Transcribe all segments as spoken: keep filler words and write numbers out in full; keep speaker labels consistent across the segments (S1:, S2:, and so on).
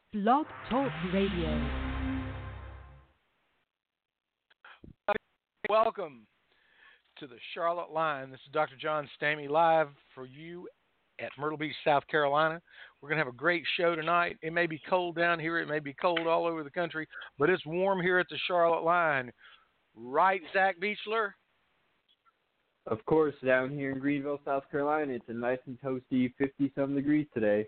S1: Blog Talk Radio.
S2: Welcome to the Charlotte Line. This is Doctor John Stamey live for you at Myrtle Beach, South Carolina. We're going to have a great show tonight. It may be cold down here. It may be cold all over the country, but it's warm here at the Charlotte Line. Right, Zach Beechler?
S3: Of course, down here in Greenville, South Carolina, it's a nice and toasty fifty-some degrees today.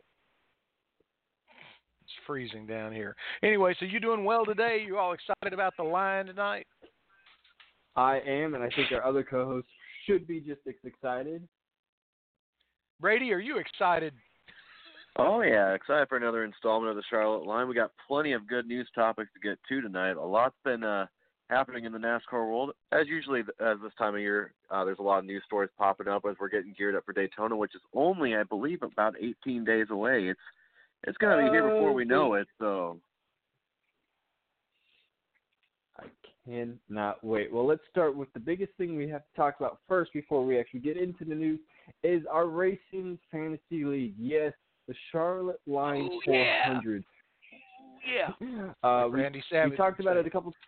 S2: It's freezing down here. Anyway, so you doing well today? You all excited about the line tonight?
S3: I am, and I think our other co-hosts should be just as excited.
S2: Brady, are you excited?
S4: Oh, yeah, excited for another installment of the Charlotte Line. We got plenty of good news topics to get to tonight. A lot's been uh, happening in the NASCAR world. As usually, as this time of year, uh, there's a lot of news stories popping up as we're getting geared up for Daytona, which is only, I believe, about eighteen days away. It's it's going to be here before we know it, so.
S3: I cannot wait. Well, let's start with the biggest thing we have to talk about first before we actually get into the news is our Racing Fantasy League. Yes, the Charlotte Line
S2: oh,
S3: four hundred.
S2: Yeah. yeah.
S3: Uh, we,
S2: Randy Savage.
S3: We talked about it a couple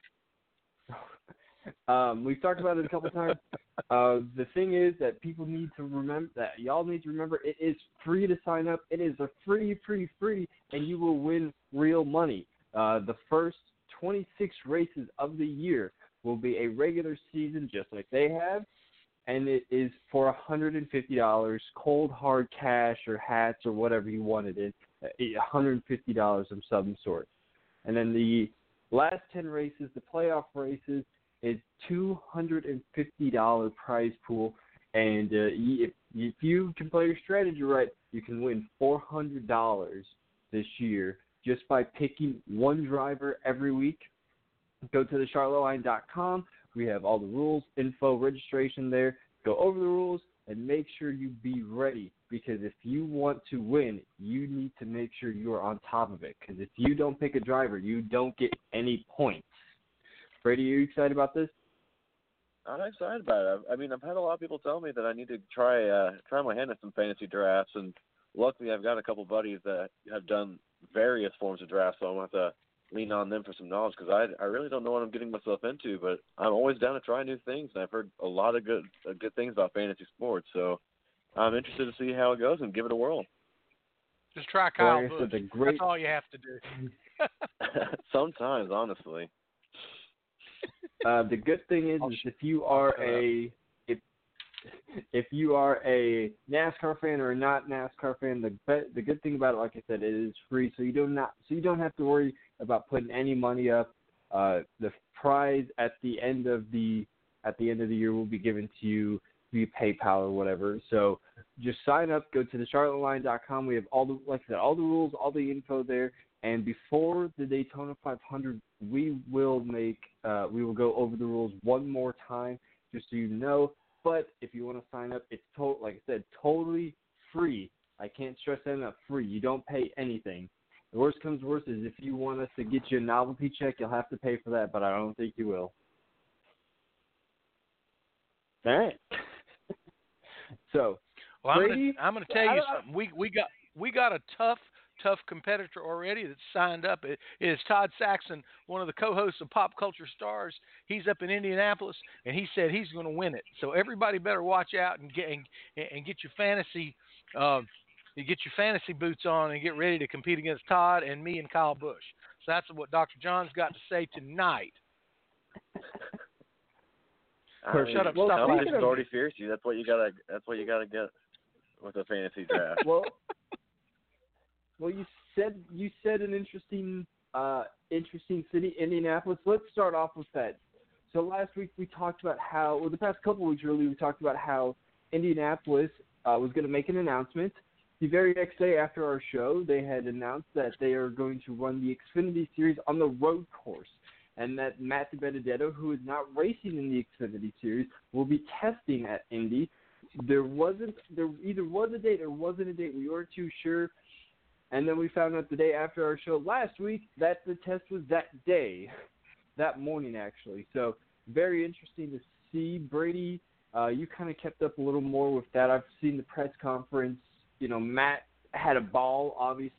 S3: um, we've talked about it a couple times. Uh, the thing is that people need to remember that y'all need to remember it is free to sign up. It is a free, free, free, and you will win real money. Uh, the first twenty-six races of the year will be a regular season just like they have, and it is for one hundred fifty dollars, cold hard cash or hats or whatever you wanted it, one hundred fifty dollars of some sort. And then the last ten races, the playoff races, is two hundred fifty dollars prize pool, and uh, if, if you can play your strategy right, you can win four hundred dollars this year just by picking one driver every week. Go to the charlotte line dot com. We have all the rules, info, registration there. Go over the rules and make sure you be ready, because if you want to win, you need to make sure you are on top of it, because if you don't pick a driver, you don't get any points. Brady, are you excited about this?
S4: I'm excited about it. I mean, I've had a lot of people tell me that I need to try uh, try my hand at some fantasy drafts, and luckily I've got a couple buddies that have done various forms of drafts, so I'm going to have to lean on them for some knowledge, because I I really don't know what I'm getting myself into, but I'm always down to try new things, and I've heard a lot of good uh, good things about fantasy sports, so I'm interested to see how it goes and give it a whirl.
S2: Just try Kyle
S3: well,
S2: Busch.
S3: Great...
S2: That's all you have to do.
S4: Sometimes, honestly.
S3: Uh, the good thing is, is if you are a if if you are a NASCAR fan or a not NASCAR fan, the the good thing about it, like I said, it is free, so you do not so you don't have to worry about putting any money up. Uh, the prize at the end of the at the end of the year will be given to you via PayPal or whatever. So just sign up. Go to the charlotte line dot com. We have all the like I said, all the rules, all the info there. And before the Daytona five hundred, we will make uh, we will go over the rules one more time, just so you know. But if you want to sign up, it's to- like I said, totally free. I can't stress that enough. Free. You don't pay anything. The worst comes worst is if you want us to get you a novelty check, you'll have to pay for that. But I don't think you will. All right. so,
S2: well,
S3: Brady,
S2: I'm going to tell you something. We we got we got a tough. tough competitor already that's signed up. It, it is Todd Saxon, one of the co-hosts of Pop Culture Stars. He's up in Indianapolis, and he said he's going to win it. So everybody better watch out and get and, and get your fantasy uh, you get your fantasy boots on and get ready to compete against Todd and me and Kyle Busch. So that's what Doctor John's got to say tonight.
S4: I mean,
S2: Shut up!
S4: Well,
S2: Stop
S4: competition is already fierce. You. That's what you gotta. That's what you gotta get with a fantasy draft.
S3: Well. Well, you said you said an interesting, uh, interesting city, Indianapolis. Let's start off with that. So last week we talked about how, well, the past couple of weeks really, we talked about how Indianapolis uh, was going to make an announcement. The very next day after our show, they had announced that they are going to run the Xfinity Series on the road course, and that Matt DiBenedetto, who is not racing in the Xfinity Series, will be testing at Indy. There wasn't, there either was a date or wasn't a date. We weren't too sure. And then we found out the day after our show last week that the test was that day, that morning actually. So very interesting to see. Brady, uh, you kind of kept up a little more with that. I've seen the press conference. You know, Matt had a ball, obviously.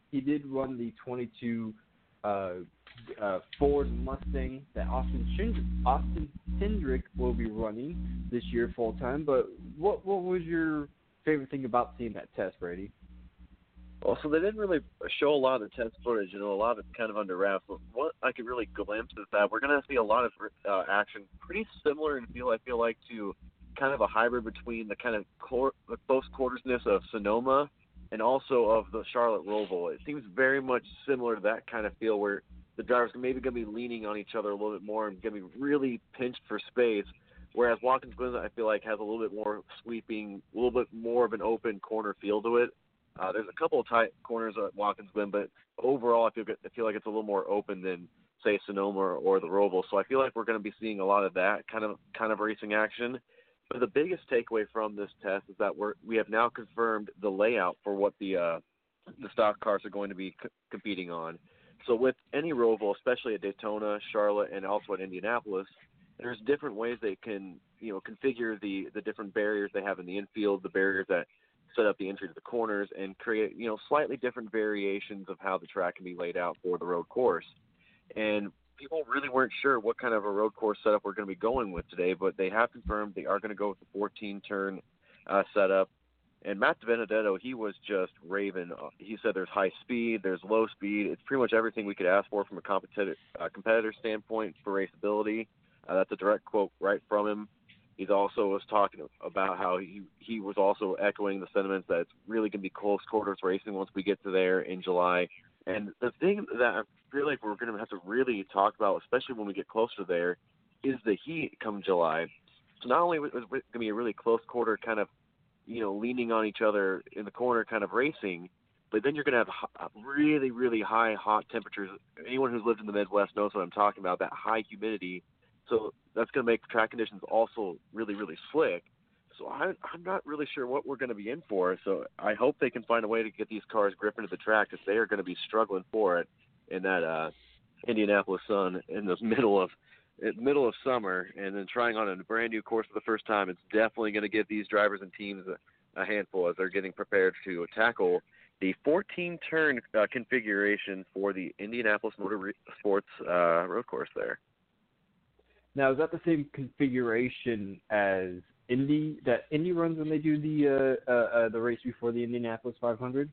S3: he did run the twenty-two uh, uh, Ford Mustang that Austin Cindric, Austin Cindric will be running this year full time. But what what was your favorite thing about seeing that test, Brady?
S4: Well, so they didn't really show a lot of the test footage, you know, a lot of it's kind of under wraps. But what I could really glimpse is that we're going to see a lot of uh, action pretty similar in feel, I feel like, to kind of a hybrid between the kind of cor- the close quartersness of Sonoma and also of the Charlotte Roval. It seems very much similar to that kind of feel where the drivers are maybe going to be leaning on each other a little bit more and going to be really pinched for space, whereas Watkins Glen, I feel like, has a little bit more sweeping, a little bit more of an open corner feel to it. Uh, there's a couple of tight corners at Watkins Glen, but overall I feel, I feel like it's a little more open than, say, Sonoma or the Roval. So I feel like we're going to be seeing a lot of that kind of kind of racing action. But the biggest takeaway from this test is that we're, we have now confirmed the layout for what the uh, the stock cars are going to be c- competing on. So with any Roval, especially at Daytona, Charlotte, and also at Indianapolis, there's different ways they can, you know, configure the, the different barriers they have in the infield, the barriers that set up the entry to the corners, and create, you know, slightly different variations of how the track can be laid out for the road course. And people really weren't sure what kind of a road course setup we're going to be going with today, but they have confirmed they are going to go with the fourteen-turn uh, setup. And Matt DiBenedetto, he was just raving. He said there's high speed, there's low speed. It's pretty much everything we could ask for from a competitor, uh, competitor standpoint for raceability. Uh, that's a direct quote right from him. He also was talking about how he, he was also echoing the sentiments that it's really going to be close quarters racing once we get to there in July. And the thing that I feel like we're going to have to really talk about, especially when we get closer there, is the heat come July. So not only is it going to be a really close quarter kind of, you know, leaning on each other in the corner kind of racing, but then you're going to have really, really high hot temperatures. Anyone who's lived in the Midwest knows what I'm talking about, that high humidity. So that's going to make track conditions also really, really slick. So I, I'm not really sure what we're going to be in for. So I hope they can find a way to get these cars gripping to the track, because they are going to be struggling for it in that uh, Indianapolis sun in the middle of middle of summer, and then trying on a brand new course for the first time. It's definitely going to give these drivers and teams a, a handful as they're getting prepared to tackle the fourteen-turn uh, configuration for the Indianapolis Motor Sports uh, road course there.
S3: Now, is that the same configuration as Indy that Indy runs when they do the uh, uh, uh, the race before the Indianapolis five hundred?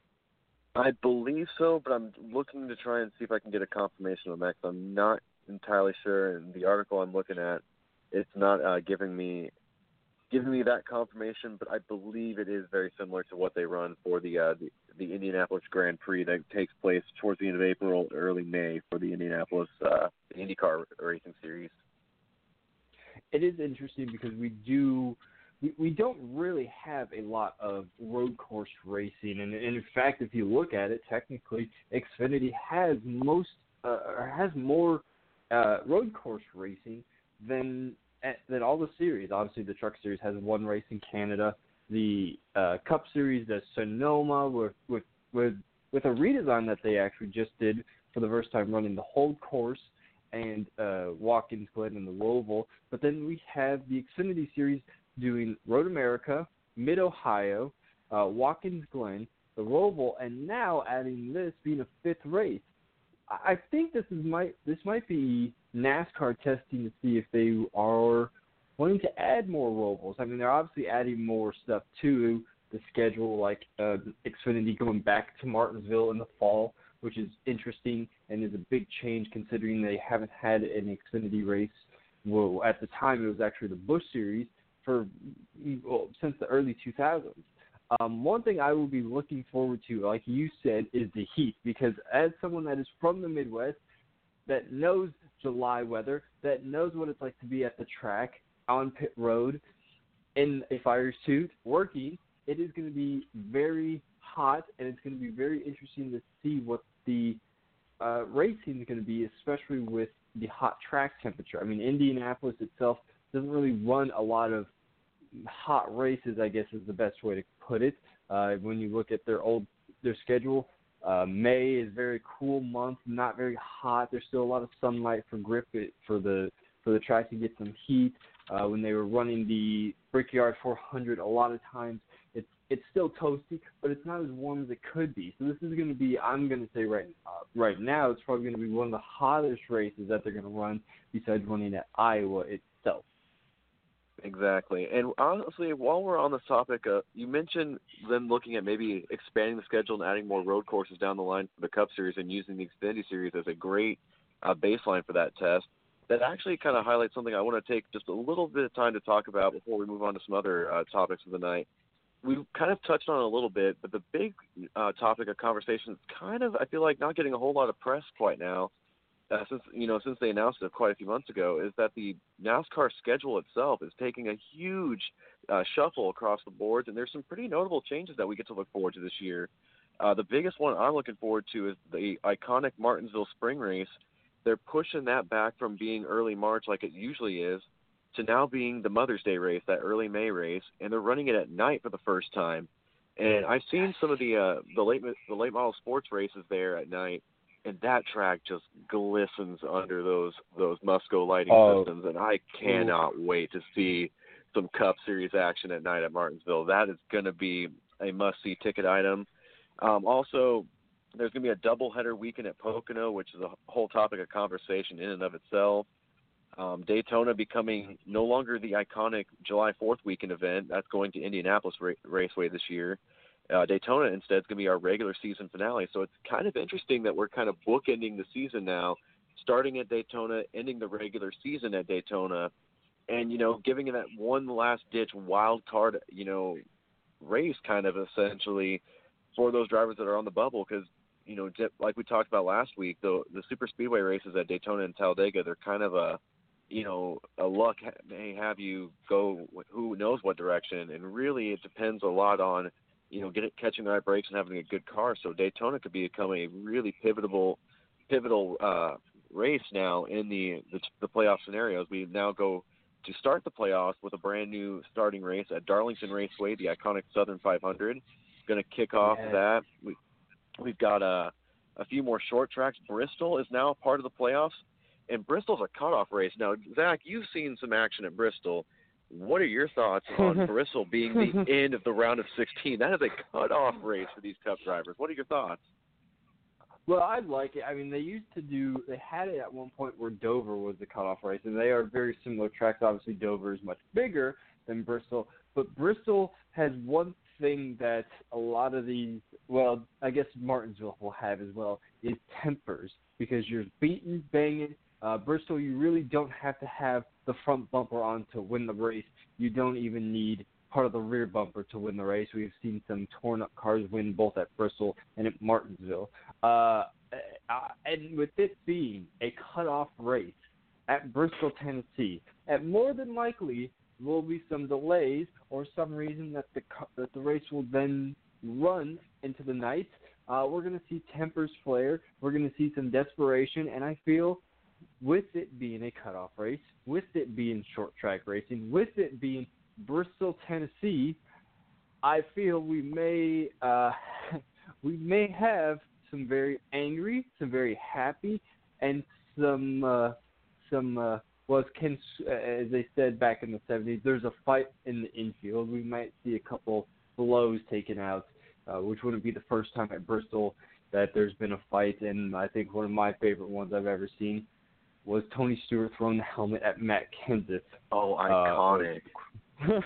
S4: I believe so, but I'm looking to try and see if I can get a confirmation on that, 'cause I'm not entirely sure. And the article I'm looking at, it's not uh, giving me giving me that confirmation, but I believe it is very similar to what they run for the uh, the, the Indianapolis Grand Prix that takes place towards the end of April, early May for the Indianapolis uh, the IndyCar Racing Series.
S3: It is interesting because we do we, we don't really have a lot of road course racing, and, and in fact, if you look at it, technically, Xfinity has most uh, or has more uh, road course racing than than all the series. Obviously, the Truck Series has one race in Canada. The uh, Cup Series, the Sonoma, with with with with a redesign that they actually just did for the first time, running the whole course, and uh, Watkins Glen and the Roval. But then we have the Xfinity Series doing Road America, Mid-Ohio, uh, Watkins Glen, the Roval, and now adding this being a fifth race. I think this is might this might be NASCAR testing to see if they are wanting to add more Rovals. I mean, they're obviously adding more stuff to the schedule, like uh, Xfinity going back to Martinsville in the fall, which is interesting and is a big change considering they haven't had an Xfinity race. Well, at the time, it was actually the Busch Series for well, since the early two thousands. Um, one thing I will be looking forward to, like you said, is the heat, because as someone that is from the Midwest, that knows July weather, that knows what it's like to be at the track, on pit road, in a fire suit, working, it is going to be very hot, and it's going to be very interesting to see what the uh, racing is going to be, especially with the hot track temperature. I mean, Indianapolis itself doesn't really run a lot of hot races, I guess is the best way to put it. Uh, when you look at their old their schedule, uh, May is a very cool month, not very hot. There's still a lot of sunlight for grip it, for the for the track to get some heat. Uh, when they were running the Brickyard four hundred, a lot of times it's It's still toasty, but it's not as warm as it could be. So this is going to be, I'm going to say right uh, right now, it's probably going to be one of the hottest races that they're going to run besides running at Iowa itself.
S4: Exactly. And honestly, while we're on this topic, uh, you mentioned them looking at maybe expanding the schedule and adding more road courses down the line for the Cup Series and using the Xfinity Series as a great uh, baseline for that test. That actually kind of highlights something I want to take just a little bit of time to talk about before we move on to some other uh, topics of the night. We've kind of touched on it a little bit, but the big uh, topic of conversation is kind of, I feel like, not getting a whole lot of press quite now, uh, since you know since they announced it quite a few months ago, is that the NASCAR schedule itself is taking a huge uh, shuffle across the boards, and there's some pretty notable changes that we get to look forward to this year. Uh, the biggest one I'm looking forward to is the iconic Martinsville Spring Race. They're pushing that back from being early March like it usually is to now being the Mother's Day race, that early May race, and they're running it at night for the first time. And I've seen some of the uh, the late the late model sports races there at night, and that track just glistens under those those Musco lighting
S3: oh.
S4: systems, and I cannot Ooh. wait to see some Cup Series action at night at Martinsville. That is going to be a must-see ticket item. Um, also, there's going to be a doubleheader weekend at Pocono, which is a whole topic of conversation in and of itself. Um, Daytona becoming no longer the iconic July fourth weekend event. That's going to Indianapolis Ra- Raceway this year. Uh, Daytona instead is going to be our regular season finale. So it's kind of interesting that we're kind of bookending the season now, starting at Daytona, ending the regular season at Daytona, and, you know, giving it that one last-ditch wild card, you know, race kind of essentially for those drivers that are on the bubble because, you know, like we talked about last week, the the super speedway races at Daytona and Talladega, they're kind of a, you know, a luck may have you go who knows what direction, and really it depends a lot on, you know, get it, catching the right brakes and having a good car. So Daytona could become a really pivotal, pivotal uh, race now in the, the the playoff scenarios. We now go to start the playoffs with a brand new starting race at Darlington Raceway, the iconic Southern five hundred. Going to kick off
S3: yeah.
S4: that. We we've got a a few more short tracks. Bristol is now a part of the playoffs. And Bristol's a cutoff race. Now, Zach, you've seen some action at Bristol. What are your thoughts on Bristol being the end of the round of sixteen? That is a cutoff race for these Cup drivers. What are your thoughts?
S3: Well, I like it. I mean, they used to do – they had it at one point where Dover was the cutoff race, and they are very similar tracks. Obviously, Dover is much bigger than Bristol, but Bristol has one thing that a lot of these – well, I guess Martinsville will have as well is tempers, because you're beating, banging. Uh, Bristol, you really don't have to have the front bumper on to win the race. You don't even need part of the rear bumper to win the race. We've seen some torn-up cars win both at Bristol and at Martinsville. Uh, and with it being a cutoff race at Bristol, Tennessee, at more than likely will be some delays or some reason that the that the race will then run into the night. Uh, we're going to see tempers flare. We're going to see some desperation, and I feel – with it being a cutoff race, with it being short track racing, with it being Bristol, Tennessee, I feel we may uh, we may have some very angry, some very happy, and some uh, some uh, well, as, Ken, as they said back in the seventies, there's a fight in the infield. We might see a couple blows taken out, uh, which wouldn't be the first time at Bristol that there's been a fight. And I think one of my favorite ones I've ever seen was Tony Stewart throwing the helmet at Matt Kenseth.
S4: Oh, iconic.
S3: Uh,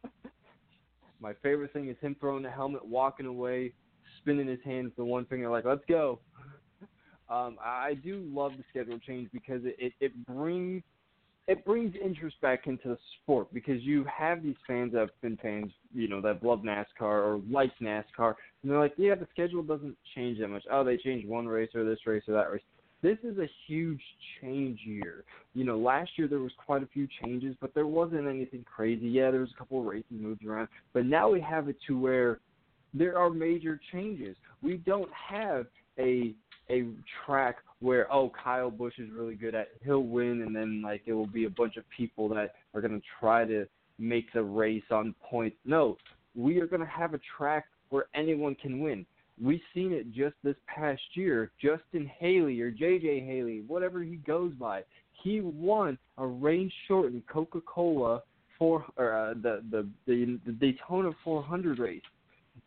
S3: my favorite thing is him throwing the helmet, walking away, spinning his hands to one finger like, let's go. Um, I do love the schedule change because it, it, it brings it brings interest back into the sport, because you have these fans that have been fans, you know, that love NASCAR or like NASCAR, and they're like, yeah, the schedule doesn't change that much. Oh, they changed one race or this race or that race. This is a huge change year. You know, last year there was quite a few changes, but there wasn't anything crazy. Yeah, there was a couple of races moved around, but now we have it to where there are major changes. We don't have a a track where, oh, Kyle Busch is really good at it, he'll win, and then, like, it will be a bunch of people that are going to try to make the race on point. No, we are going to have a track where anyone can win. We've seen it just this past year. Justin Haley or J J Haley, whatever he goes by, he won a rain-shortened Coca-Cola for or, uh, the, the the the Daytona four hundred race.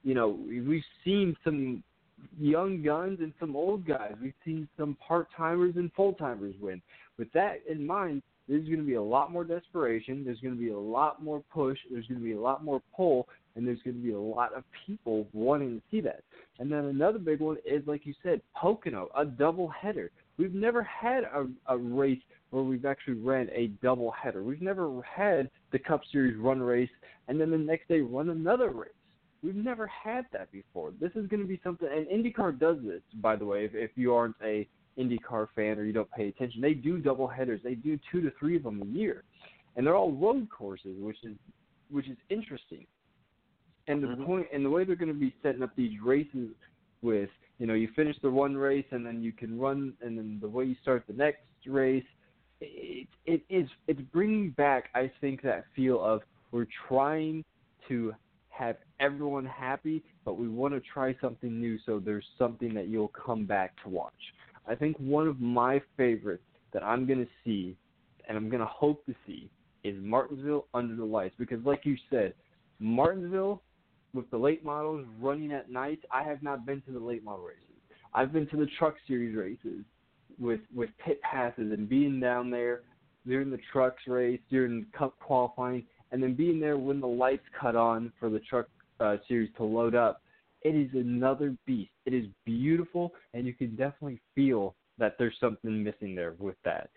S3: you know, we've seen some young guns and some old guys. We've seen some part-timers and full-timers win. With that in mind, there's going to be a lot more desperation. There's going to be a lot more push. There's going to be a lot more pull, and there's going to be a lot of people wanting to see that. And then another big one is, like you said, Pocono, a double header. We've never had a, a race where we've actually ran a double header. We've never had the Cup Series run a race and then the next day run another race. We've never had that before. This is going to be something, and IndyCar does this, by the way, if, if you aren't a IndyCar fan or you don't pay attention. They do double headers. They do two to three of them a year, and they're all road courses, which is which is interesting. And the
S4: mm-hmm.
S3: point, and the way they're going to be setting up these races with, you know, you finish the one race and then you can run, and then the way you start the next race, it it is it's bringing back, I think, that feel of we're trying to have everyone happy, but we want to try something new, so there's something that you'll come back to watch. I think one of my favorites that I'm going to see, and I'm going to hope to see, is Martinsville under the lights. Because like you said, Martinsville, with the late models running at night, I have not been to the late model races. I've been to the Truck Series races with, with pit passes and being down there during the Trucks race, during Cup qualifying, and then being there when the lights cut on for the Truck uh, Series to load up. It is another beast. It is beautiful, and you can definitely feel that there's something missing there with that.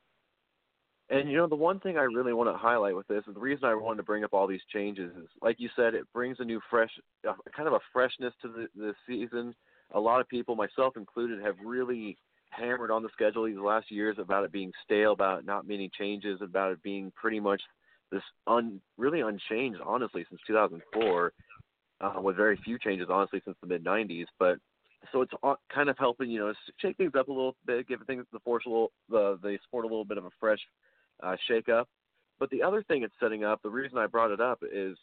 S4: And, you know, the one thing I really want to highlight with this, and the reason I wanted to bring up all these changes is, like you said, it brings a new fresh, uh, kind of a freshness to the, the season. A lot of people, myself included, have really hammered on the schedule these last years about it being stale, about not many changes, about it being pretty much this un, really unchanged, honestly, since two thousand four. Uh, with very few changes, honestly, since the mid nineties. But so it's kind of helping, you know, shake things up a little bit, give things the force a little, the the sport a little bit of a fresh uh, shake up. But the other thing it's setting up, the reason I brought it up is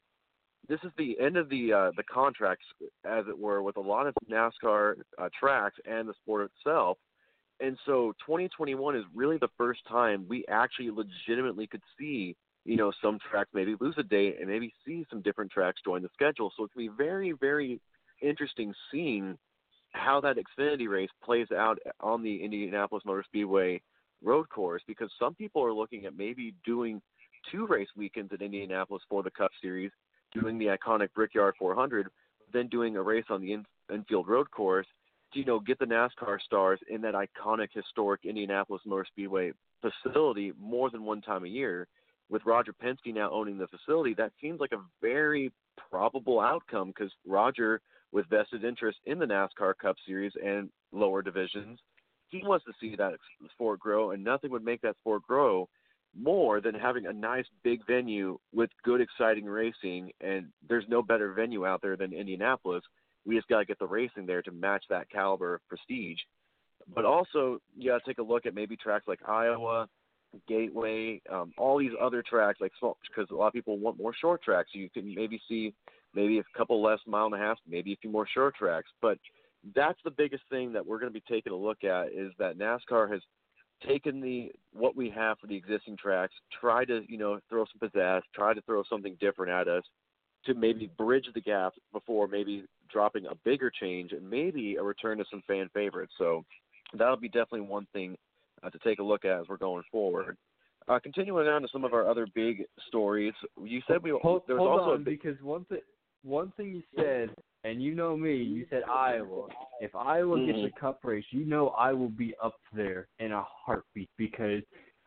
S4: this is the end of the uh, the contracts, as it were, with a lot of NASCAR uh, tracks and the sport itself. And so twenty twenty-one is really the first time we actually legitimately could see, you know, some tracks maybe lose a date and maybe see some different tracks join the schedule. So it can be very, very interesting seeing how that Xfinity race plays out on the Indianapolis Motor Speedway road course, because some people are looking at maybe doing two race weekends at Indianapolis for the Cup Series, doing the iconic Brickyard four hundred, then doing a race on the in- infield road course to, you know, get the NASCAR stars in that iconic, historic Indianapolis Motor Speedway facility more than one time a year. With Roger Penske now owning the facility, that seems like a very probable outcome, because Roger, with vested interest in the NASCAR Cup Series and lower divisions, he wants to see that sport grow, and nothing would make that sport grow more than having a nice big venue with good, exciting racing. And there's no better venue out there than Indianapolis. We just got to get the racing there to match that caliber of prestige. But also, you got to take a look at maybe tracks like Iowa, Gateway, um, all these other tracks, like, because a lot of people want more short tracks. You can maybe see maybe a couple less mile and a half, maybe a few more short tracks. But that's the biggest thing that we're going to be taking a look at, is that NASCAR has taken the what we have for the existing tracks, try to, you know, throw some pizzazz, try to throw something different at us to maybe bridge the gap before maybe dropping a bigger change and maybe a return to some fan favorites. So that'll be definitely one thing Uh, to take a look at as we're going forward. Uh, continuing on to some of our other big stories, you said we
S3: hold,
S4: there was
S3: hold
S4: also
S3: on,
S4: a big,
S3: because one thing one thing you said, and you know me, you said Iowa. If Iowa
S4: mm-hmm.
S3: gets a Cup race, you know I will be up there in a heartbeat, because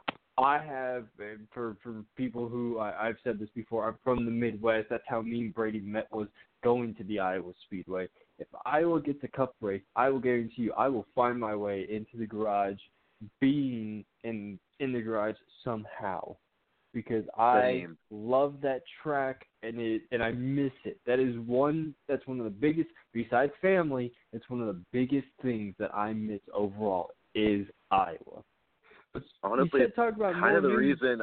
S3: I have, for for people who I, I've said this before, I'm from the Midwest. That's how me and Brady met, was going to the Iowa Speedway. If Iowa gets a Cup race, I will guarantee you I will find my way into the garage, being in in the garage somehow, because I
S4: Same.
S3: love that track and it and I miss it. That is one that's one of the biggest, besides family, it's one of the biggest things that I miss overall is Iowa. But
S4: honestly,
S3: you said
S4: it's
S3: talk about
S4: kind of the
S3: news.
S4: reason.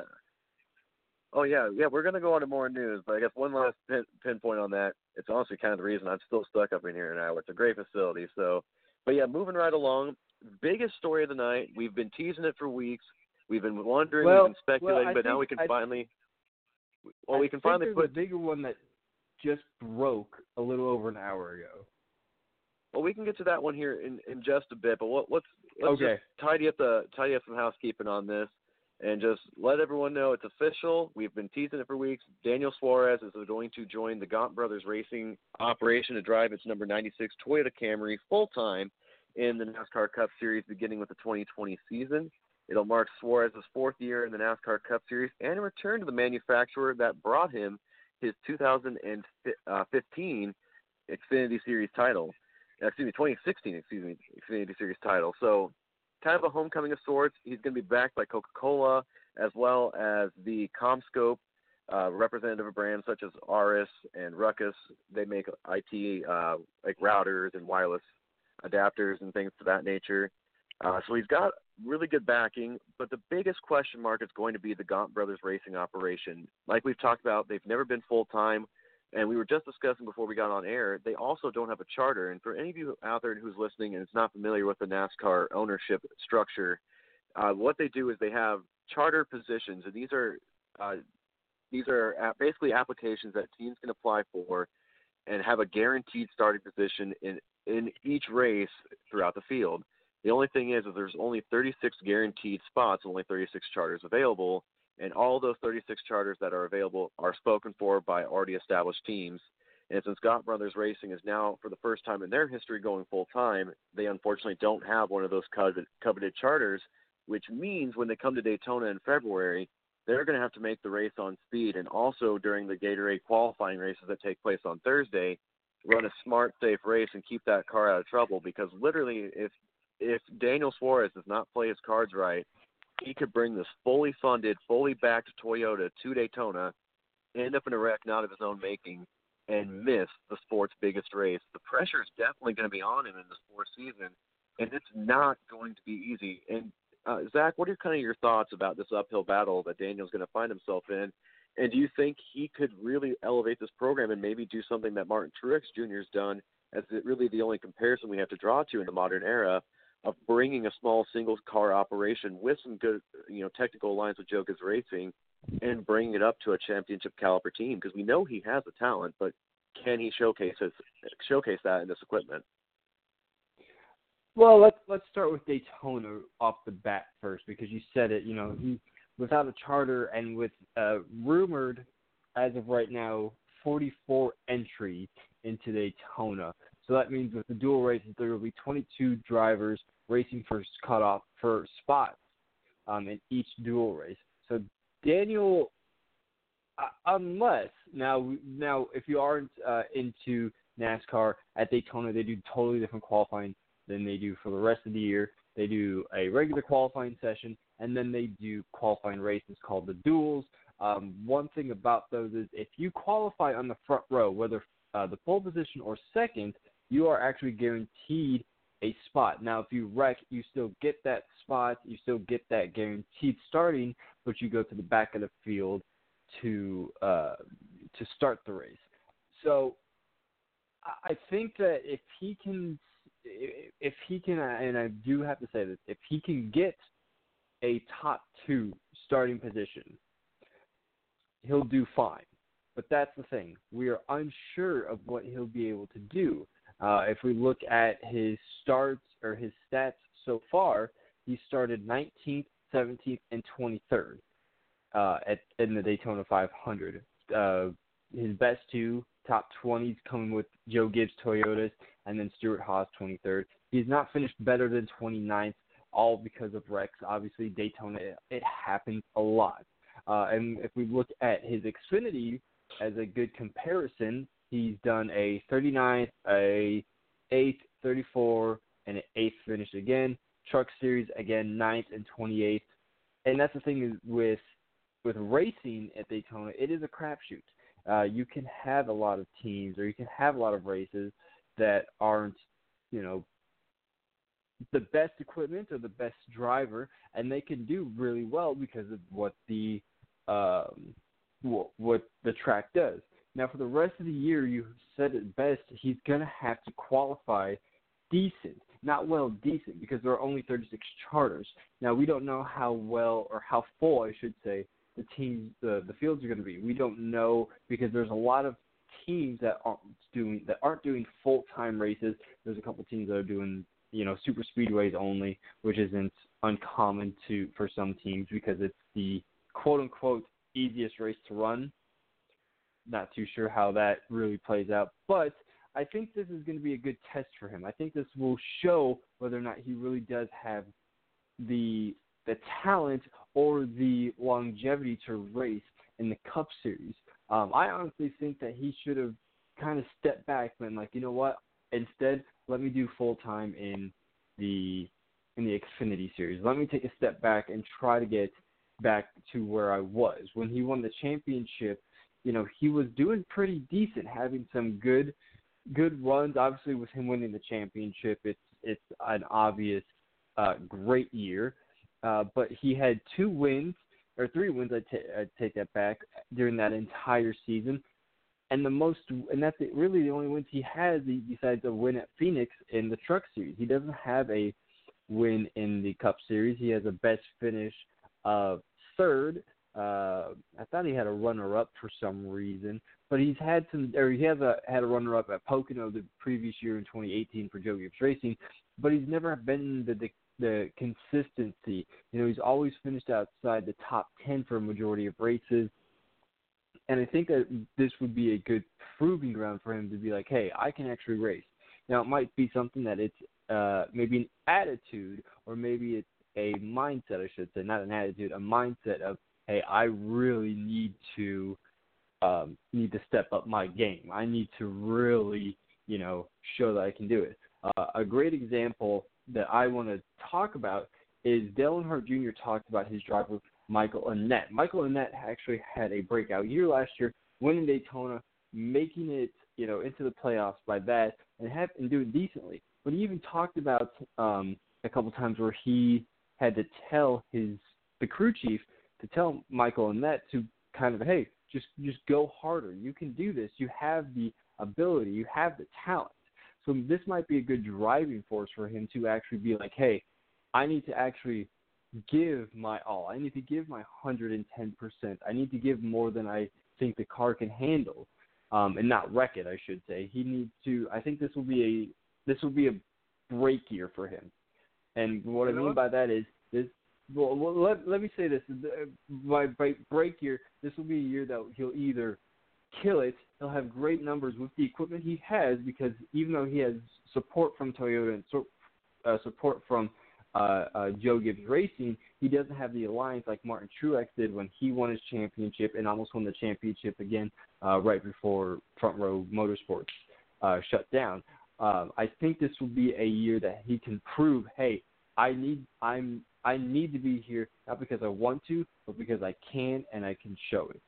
S4: Oh yeah, yeah, we're gonna go on to more news, but I guess one last pin, pinpoint on that. It's honestly kind of the reason I'm still stuck up in here in Iowa. It's a great facility. So, but yeah, moving right along. Biggest story of the night. We've been teasing it for weeks. We've been wondering,
S3: Well,
S4: we've been speculating,
S3: well,
S4: but
S3: think,
S4: now we can
S3: I,
S4: finally. Well,
S3: I
S4: we can
S3: think
S4: finally
S3: there's
S4: put.
S3: a bigger one that just broke a little over an hour ago.
S4: Well, we can get to that one here in, in just a bit, but what, let's let's
S3: Okay.
S4: just tidy up the tidy up some housekeeping on this, and just let everyone know it's official. We've been teasing it for weeks. Daniel Suarez is going to join the Gaunt Brothers Racing operation to drive its number ninety-six Toyota Camry full time in the NASCAR Cup Series, beginning with the twenty twenty season. It'll mark Suarez's fourth year in the NASCAR Cup Series and a return to the manufacturer that brought him his two thousand fifteen Xfinity Series title. Excuse me, twenty sixteen, excuse me, Xfinity Series title. So kind of a homecoming of sorts. He's going to be backed by Coca-Cola as well as the CommScope uh, representative of brands such as Aris and Ruckus. They make I T uh, like routers and wireless adapters and things of that nature. Uh, so he's got really good backing, but the biggest question mark is going to be the Gaunt Brothers Racing operation. Like we've talked about, they've never been full-time. And we were just discussing before we got on air, they also don't have a charter. And for any of you out there who's listening and is not familiar with the NASCAR ownership structure, uh, what they do is they have charter positions, and these are uh, these are basically applications that teams can apply for and have a guaranteed starting position in, in each race throughout the field. The only thing is that there's only thirty-six guaranteed spots, only thirty-six charters available. And all those thirty-six charters that are available are spoken for by already established teams. And since Gaunt Brothers Racing is now, for the first time in their history, going full-time, they unfortunately don't have one of those coveted, coveted charters, which means when they come to Daytona in February, they're going to have to make the race on speed. And also during the Gatorade qualifying races that take place on Thursday, run a smart, safe race and keep that car out of trouble. Because literally, if if Daniel Suarez does not play his cards right, he could bring this fully funded, fully backed Toyota to Daytona, end up in a wreck not of his own making, and miss the sport's biggest race. The pressure is definitely going to be on him in this fourth season, and it's not going to be easy. And, uh, Zach, what are kind of your thoughts about this uphill battle that Daniel's going to find himself in? And do you think he could really elevate this program and maybe do something that Martin Truex Junior has done, as it really the only comparison we have to draw to in the modern era, of bringing a small single car operation with some good, you know, technical alliance with Joe Gibbs Racing and bringing it up to a championship caliber team? Because we know he has the talent, but can he showcase his, showcase that in this equipment?
S3: Well, let's let's start with Daytona off the bat first, because you said it. You know, he without a charter and with uh, rumored as of right now forty-four entries into Daytona. So that means with the dual races, there will be twenty-two drivers racing for cutoff for spots um, in each dual race. So Daniel, uh, unless now now if you aren't uh, into NASCAR at Daytona, they do totally different qualifying than they do for the rest of the year. They do a regular qualifying session, and then they do qualifying races called the duels. Um, one thing about those is if you qualify on the front row, whether uh, the pole position or second, you are actually guaranteed a spot. Now, if you wreck, you still get that spot. You still get that guaranteed starting, but you go to the back of the field to uh, to start the race. So I think that if he can, if he can, and I do have to say this, if he can get a top two starting position, he'll do fine. But that's the thing. We are unsure of what he'll be able to do. Uh, if we look at his starts or his stats so far, he started nineteenth, seventeenth, and twenty-third uh, at in the Daytona five hundred. Uh, his best two top twenties coming with Joe Gibbs Toyotas and then Stuart Haas twenty-third. He's not finished better than twenty-ninth, all because of wrecks. Obviously, Daytona, it, it happens a lot. Uh, and if we look at his Xfinity as a good comparison, he's done a thirty-ninth, a eighth, thirty-four, and an eighth finish again. Truck Series, again, ninth and twenty-eighth. And that's the thing is with with racing at Daytona, it is a crapshoot. Uh, you can have a lot of teams or you can have a lot of races that aren't, you know, the best equipment or the best driver, and they can do really well because of what the um, what, what the track does. Now, for the rest of the year, you said it best, he's going to have to qualify decent. Not well, decent, because there are only thirty-six charters. Now, we don't know how well, or how full, I should say, the teams, the, the fields are going to be. We don't know because there's a lot of teams that aren't doing that aren't doing full time races. There's a couple teams that are doing, you know, super speedways only, which isn't uncommon to for some teams because it's the quote unquote easiest race to run. Not too sure how that really plays out, but I think this is going to be a good test for him. I think this will show whether or not he really does have the the talent or the longevity to race in the Cup Series. Um, I honestly think that he should have kind of stepped back and been like, you know what? Instead, let me do full time in the in the Xfinity Series. Let me take a step back and try to get back to where I was when he won the championship. You know, he was doing pretty decent, having some good good runs. Obviously, with him winning the championship, it's it's an obvious uh, great year. Uh, but he had two wins, or three wins, I'd, t- I'd take that back, during that entire season. And the most, and that's it, really the only wins he has besides a win at Phoenix in the Truck Series. He doesn't have a win in the Cup Series. He has a best finish of third. Uh, I thought he had a runner-up for some reason, but he's had some, or he has a had a runner-up at Pocono the previous year in twenty eighteen for Joe Gibbs Racing, but he's never been the, the the consistency. You know, he's always finished outside the top ten for a majority of races, and I think that this would be a good proving ground for him to be like, hey, I can actually race. Now, it might be something that it's uh, maybe an attitude, or maybe it's a mindset, I should say, not an attitude, a mindset of, hey, I really need to um, need to step up my game. I need to really, you know, show that I can do it. Uh, a great example that I want to talk about is Dale Earnhardt Junior talked about his driver, Michael Annett. Michael Annett actually had a breakout year last year, winning Daytona, making it, you know, into the playoffs by that, and have and doing decently. But he even talked about um, a couple times where he had to tell his the crew chief to tell Michael Annett to kind of, hey, just just go harder. You can do this. You have the ability. You have the talent. So this might be a good driving force for him to actually be like, hey, I need to actually give my all. I need to give my one hundred ten percent. I need to give more than I think the car can handle, um, and not wreck it, I should say. He needs to. I think this will be a this will be a break year for him. And what you I mean what? by that is this. Well, well let, let me say this. By, by break year, this will be a year that he'll either kill it, he'll have great numbers with the equipment he has, because even though he has support from Toyota and so, uh, support from uh, uh, Joe Gibbs Racing, he doesn't have the alliance like Martin Truex did when he won his championship and almost won the championship again uh, right before Front Row Motorsports uh, shut down. Um, I think this will be a year that he can prove, hey, I need I'm I need to be here, not because I want to, but because I can and I can show it.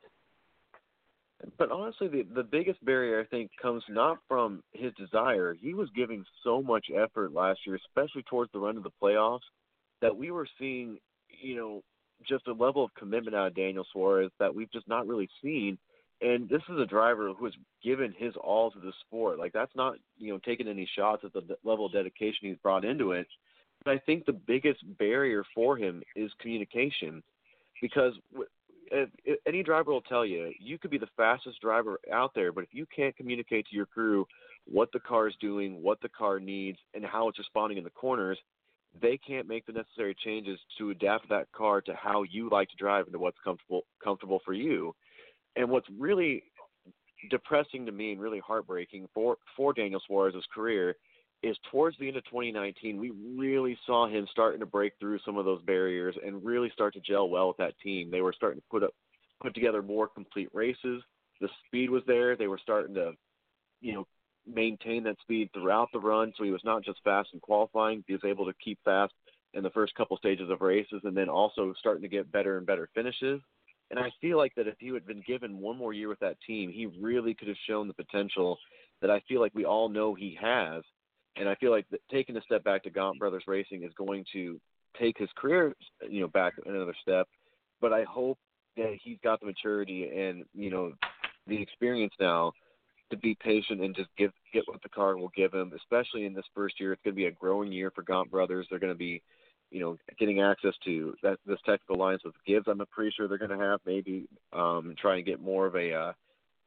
S4: But honestly, the the biggest barrier, I think, comes not from his desire. He was giving so much effort last year, especially towards the run of the playoffs, that we were seeing, you know, just a level of commitment out of Daniel Suarez that we've just not really seen. And this is a driver who has given his all to the sport. Like, that's not, you know, taking any shots at the level of dedication he's brought into it. But I think the biggest barrier for him is communication, because if, if any driver will tell you, you could be the fastest driver out there, but if you can't communicate to your crew what the car is doing, what the car needs, and how it's responding in the corners, they can't make the necessary changes to adapt that car to how you like to drive and to what's comfortable comfortable for you. And what's really depressing to me and really heartbreaking for, for Daniel Suarez's career is towards the end of twenty nineteen, we really saw him starting to break through some of those barriers and really start to gel well with that team. They were starting to put up, put together more complete races. The speed was there. They were starting to, you know, maintain that speed throughout the run. So he was not just fast in qualifying. He was able to keep fast in the first couple stages of races, and then also starting to get better and better finishes. And I feel like that if he had been given one more year with that team, he really could have shown the potential that I feel like we all know he has. And I feel like that taking a step back to Gaunt Brothers Racing is going to take his career, you know, back another step. But I hope that he's got the maturity and, you know, the experience now to be patient and just give get what the car will give him, especially in this first year. It's going to be a growing year for Gaunt Brothers. They're going to be, you know, getting access to that, this technical alliance with Gibbs. I'm pretty sure they're going to have maybe um, try and get more of a uh,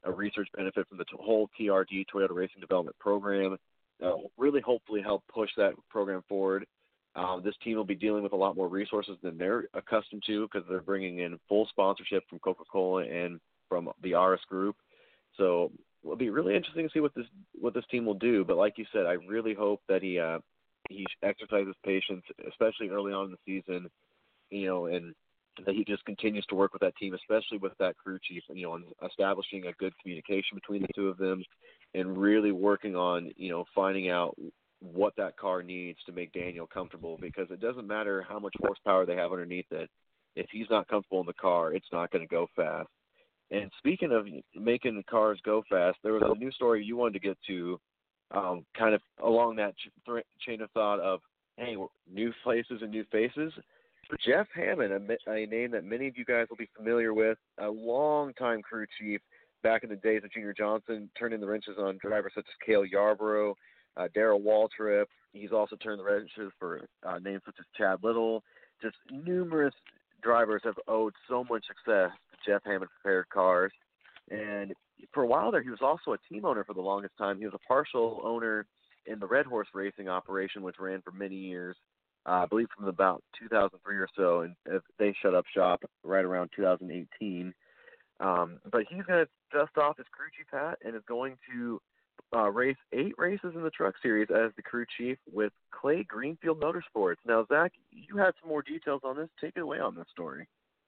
S4: a research benefit from the t- whole T R D, Toyota Racing Development Program. Uh, really hopefully help push that program forward. Um, this team will be dealing with a lot more resources than they're accustomed to because they're bringing in full sponsorship from Coca-Cola and from the R S Group. So it'll be really interesting to see what this what this team will do. But like you said, I really hope that he uh, he exercises patience, especially early on in the season, you know, and that he just continues to work with that team, especially with that crew chief, you know, on establishing a good communication between the two of them and really working on, you know, finding out what that car needs to make Daniel comfortable, because it doesn't matter how much horsepower they have underneath it. If he's not comfortable in the car, it's not going to go fast. And speaking of making the cars go fast, there was a new story you wanted to get to, um, kind of along that ch- th- chain of thought of, hey, new places and new faces. Jeff Hammond, a, a name that many of you guys will be familiar with, a longtime crew chief back in the days of Junior Johnson, turning the wrenches on drivers such as Cale Yarborough, uh, Darrell Waltrip. He's also turned the wrenches for uh, names such as Chad Little. Just numerous drivers have owed so much success to Jeff Hammond prepared cars. And for a while there, he was also a team owner for the longest time. He was a partial owner in the Red Horse Racing operation, which ran for many years. Uh, I believe from about two thousand three or so, and they shut up shop right around two thousand eighteen. Um, but he's going to dust off his crew chief hat and is going to uh, race eight races in the Truck Series as the crew chief with Clay Greenfield Motorsports. Now, Zach, you had some more details on this. Take it away on this story.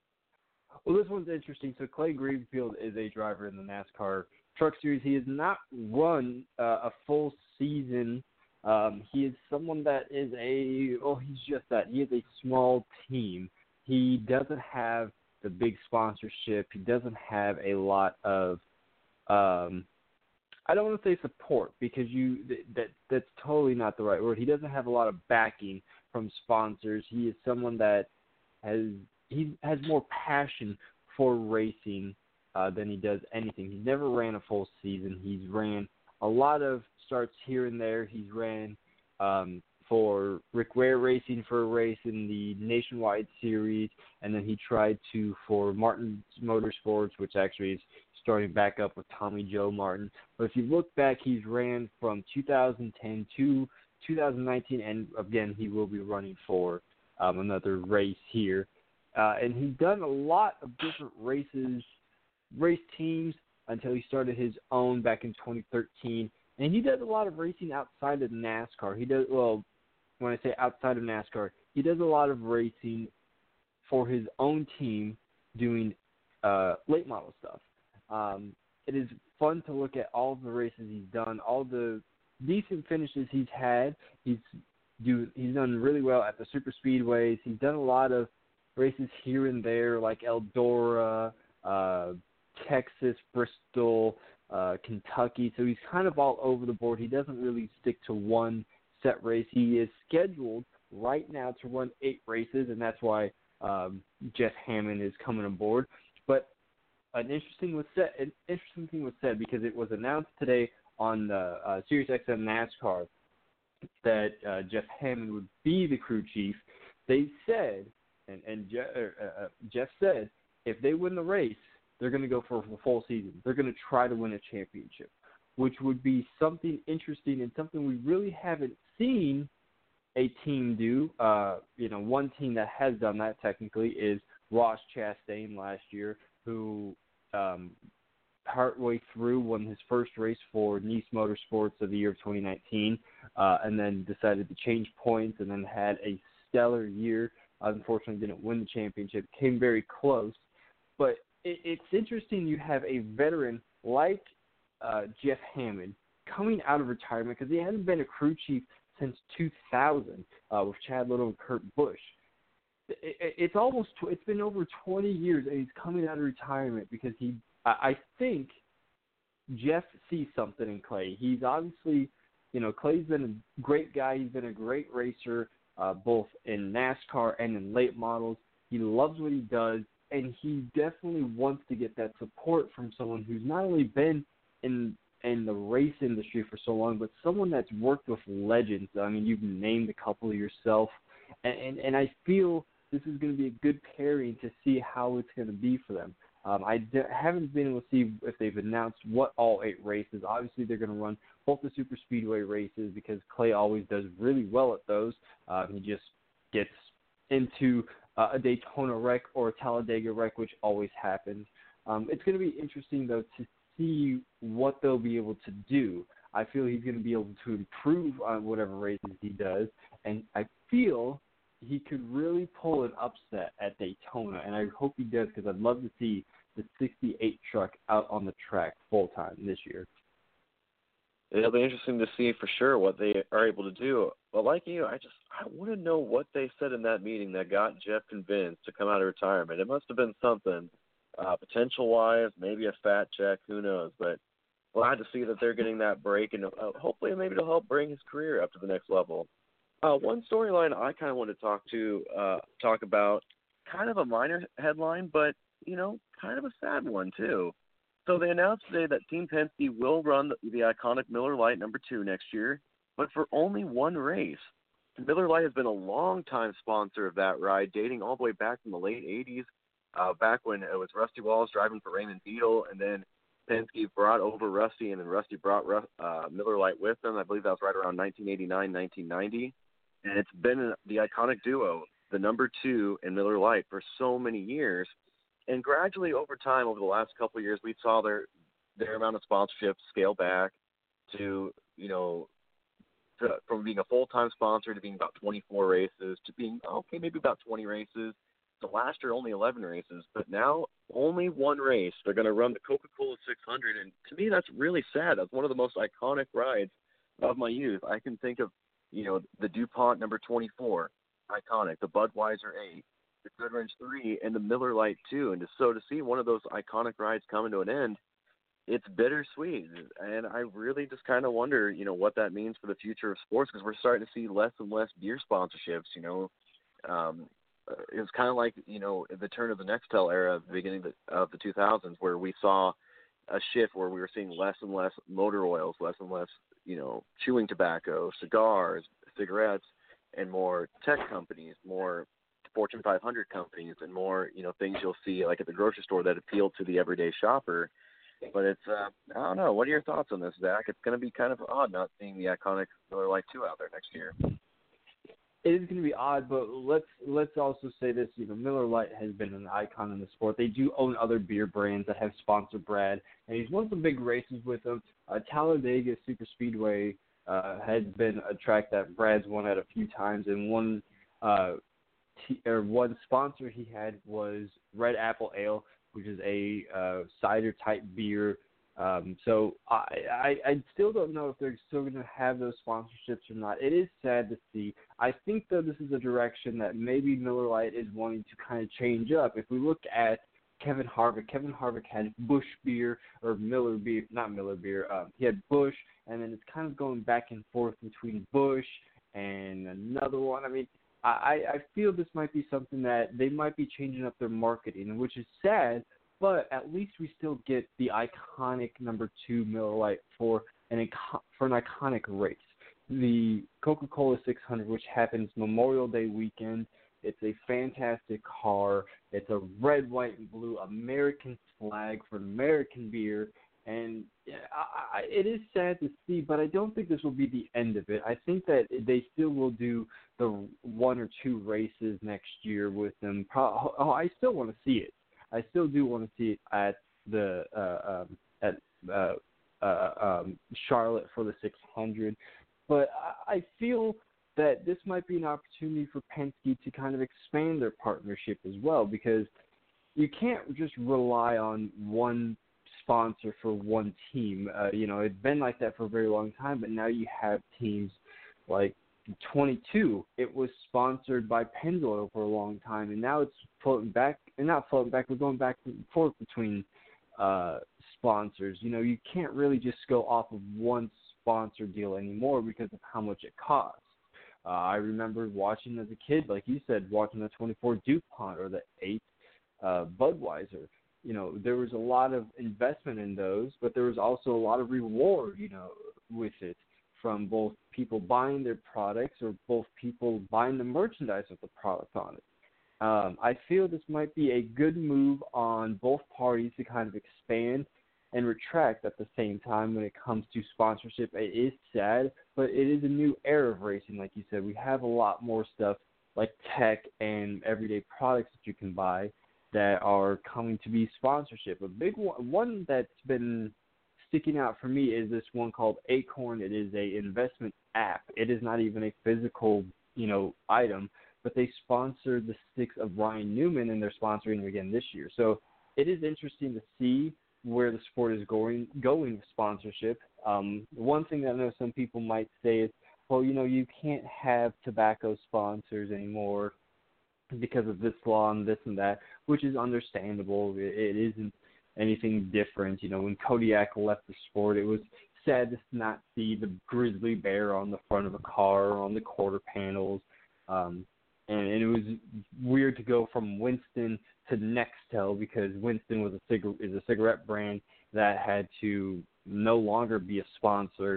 S3: Well, this one's interesting. So Clay Greenfield is a driver in the NASCAR Truck Series. He has not run uh, a full season. Um, he is someone that is a, oh, he's just that. He is a small team. He doesn't have the big sponsorship. He doesn't have a lot of, um, I don't want to say support because you that that's totally not the right word. He doesn't have a lot of backing from sponsors. He is someone that has he has more passion for racing uh, than he does anything. He's never ran a full season. He's ran a lot of starts here and there. He's ran um, for Rick Ware Racing for a race in the Nationwide Series, and then he tried to for Martin Motorsports, which actually is starting back up with Tommy Joe Martin. But if you look back, he's ran from two thousand ten to two thousand nineteen, and again, he will be running for um, another race here. Uh, and he's done a lot of different races, race teams, until he started his own back in twenty thirteen. And he does a lot of racing outside of NASCAR. He does, well, when I say outside of NASCAR, he does a lot of racing for his own team doing uh, late model stuff. Um, it is fun to look at all the races he's done, all the decent finishes he's had. He's do he's done really well at the super speedways. He's done a lot of races here and there, like Eldora, uh, Texas, Bristol, uh, Kentucky. So he's kind of all over the board. He doesn't really stick to one set race. He is scheduled right now to run eight races, and that's why um, Jeff Hammond is coming aboard. But an interesting was said. An interesting thing was said because it was announced today on the uh, Sirius X M NASCAR that uh, Jeff Hammond would be the crew chief. They said, and, and Je- uh, uh, Jeff said, if they win the race, they're going to go for a full season. They're going to try to win a championship, which would be something interesting and something we really haven't seen a team do. Uh, you know, one team that has done that technically is Ross Chastain last year, who um, partway through won his first race for Nice Motorsports of the year of twenty nineteen, uh, and then decided to change points and then had a stellar year. Unfortunately, didn't win the championship. Came very close. But it, it's interesting you have a veteran like uh, Jeff Hammond coming out of retirement because he hasn't been a crew chief since two thousand uh, with Chad Little and Kurt Busch. It, it, it's almost – it's been over twenty years, and he's coming out of retirement because he – I think Jeff sees something in Clay. He's obviously – you know, Clay's been a great guy. He's been a great racer, uh, both in NASCAR and in late models. He loves what he does, and he definitely wants to get that support from someone who's not only been in in the race industry for so long, but someone that's worked with legends. I mean, you've named a couple yourself, and, and, and I feel this is going to be a good pairing to see how it's going to be for them. Um, I d- haven't been able to see if they've announced what all eight races. Obviously, they're going to run both the super speedway races because Clay always does really well at those. Uh, he just gets into uh, a Daytona wreck or a Talladega wreck, which always happens. Um, it's going to be interesting, though, to see what they'll be able to do. I feel he's going to be able to improve on whatever races he does, and I feel he could really pull an upset at Daytona, and I hope he does because I'd love to see the sixty-eight truck out on the track full time this year.
S4: It'll be interesting to see for sure what they are able to do. But like you, I just I want to know what they said in that meeting that got Jeff convinced to come out of retirement. It must have been something uh, potential-wise, maybe a fat check, who knows. But glad to see that they're getting that break, and uh, hopefully maybe it'll help bring his career up to the next level. Uh, one storyline I kind of want to talk to uh, talk about, kind of a minor headline, but you know, kind of a sad one too. So they announced today that Team Penske will run the, the iconic Miller Lite number two next year, but for only one race. Miller Lite has been a long-time sponsor of that ride, dating all the way back from the late eighties, uh, back when it was Rusty Wallace driving for Raymond Beadle, and then Penske brought over Rusty, and then Rusty brought uh, Miller Lite with them. I believe that was right around nineteen eighty-nine, nineteen ninety. And it's been the iconic duo, the number two and Miller Lite, for so many years. And gradually over time, over the last couple of years, we saw their their amount of sponsorships scale back to, you know, to, from being a full-time sponsor to being about twenty-four races to being, okay, maybe about twenty races. So last year, only eleven races. But now, only one race. They're going to run the Coca-Cola six hundred. And to me, that's really sad. That's one of the most iconic rides of my youth. I can think of, you know, the DuPont number twenty-four, iconic, the Budweiser eight, the Goodwrench three, and the Miller Lite two. And to, so to see one of those iconic rides coming to an end, it's bittersweet. And I really just kind of wonder, you know, what that means for the future of sports, because we're starting to see less and less beer sponsorships, you know. Um, it was kind of like, you know, the turn of the Nextel era at the beginning of the, of the two thousands, where we saw a shift where we were seeing less and less motor oils, less and less, you know, chewing tobacco, cigars, cigarettes, and more tech companies, more Fortune five hundred companies, and more, you know, things you'll see like at the grocery store that appeal to the everyday shopper. But it's, uh, I don't know. What are your thoughts on this, Zach? It's going to be kind of odd not seeing the iconic Miller Lite two out there next year.
S3: It is going to be odd, but let's let's also say this. You know, Miller Lite has been an icon in the sport. They do own other beer brands that have sponsored Brad, and he's won some big races with them. Uh, Talladega Super Speedway uh, has been a track that Brad's won at a few times, and one uh, t- or one sponsor he had was Red Apple Ale, which is a uh, cider type beer. Um, so I, I I still don't know if they're still going to have those sponsorships or not. It is sad to see. I think, though, this is a direction that maybe Miller Lite is wanting to kind of change up. If we look at Kevin Harvick, Kevin Harvick had Busch beer or Miller beer, not Miller beer. Um, he had Busch, and then it's kind of going back and forth between Busch and another one. I mean, I, I feel this might be something that they might be changing up their marketing, which is sad. But at least we still get the iconic number two Miller Lite for an for an iconic race. The Coca-Cola six hundred, which happens Memorial Day weekend. It's a fantastic car. It's a red, white, and blue American flag for American beer. And I, I, it is sad to see, but I don't think this will be the end of it. I think that they still will do the one or two races next year with them. Pro- oh, I still want to see it. I still do want to see it at the uh, um, at uh, uh, um, Charlotte for the six hundred, but I, I feel that this might be an opportunity for Penske to kind of expand their partnership as well, because you can't just rely on one sponsor for one team. Uh, you know, it's been like that for a very long time, but now you have teams like twenty-two, it was sponsored by Pennzoil for a long time, and now it's floating back, and not floating back, we're going back and forth between uh, sponsors. You know, you can't really just go off of one sponsor deal anymore because of how much it costs. Uh, I remember watching as a kid, like you said, watching the twenty-four DuPont or the eight uh, Budweiser. You know, there was a lot of investment in those, but there was also a lot of reward, you know, with it, from both people buying their products or both people buying the merchandise with the product on it. Um, I feel this might be a good move on both parties to kind of expand and retract at the same time when it comes to sponsorship. It is sad, but it is a new era of racing, like you said. We have a lot more stuff like tech and everyday products that you can buy that are coming to be sponsorship. A big one, one that's been sticking out for me is this one called Acorn. It is a investment app. It is not even a physical, you know, item, but they sponsored the sticks of Ryan Newman, and they're sponsoring them again this year. So it is interesting to see where the sport is going going with sponsorship. Um, one thing that I know some people might say is, well, you know, you can't have tobacco sponsors anymore because of this law and this and that, which is understandable. It, it isn't anything different. You know, when Kodiak left the sport, it was sad to not see the grizzly bear on the front of a car or on the quarter panels. Um, and, and it was weird to go from Winston to Nextel because Winston was a cig- is a cigarette brand that had to no longer be a sponsor.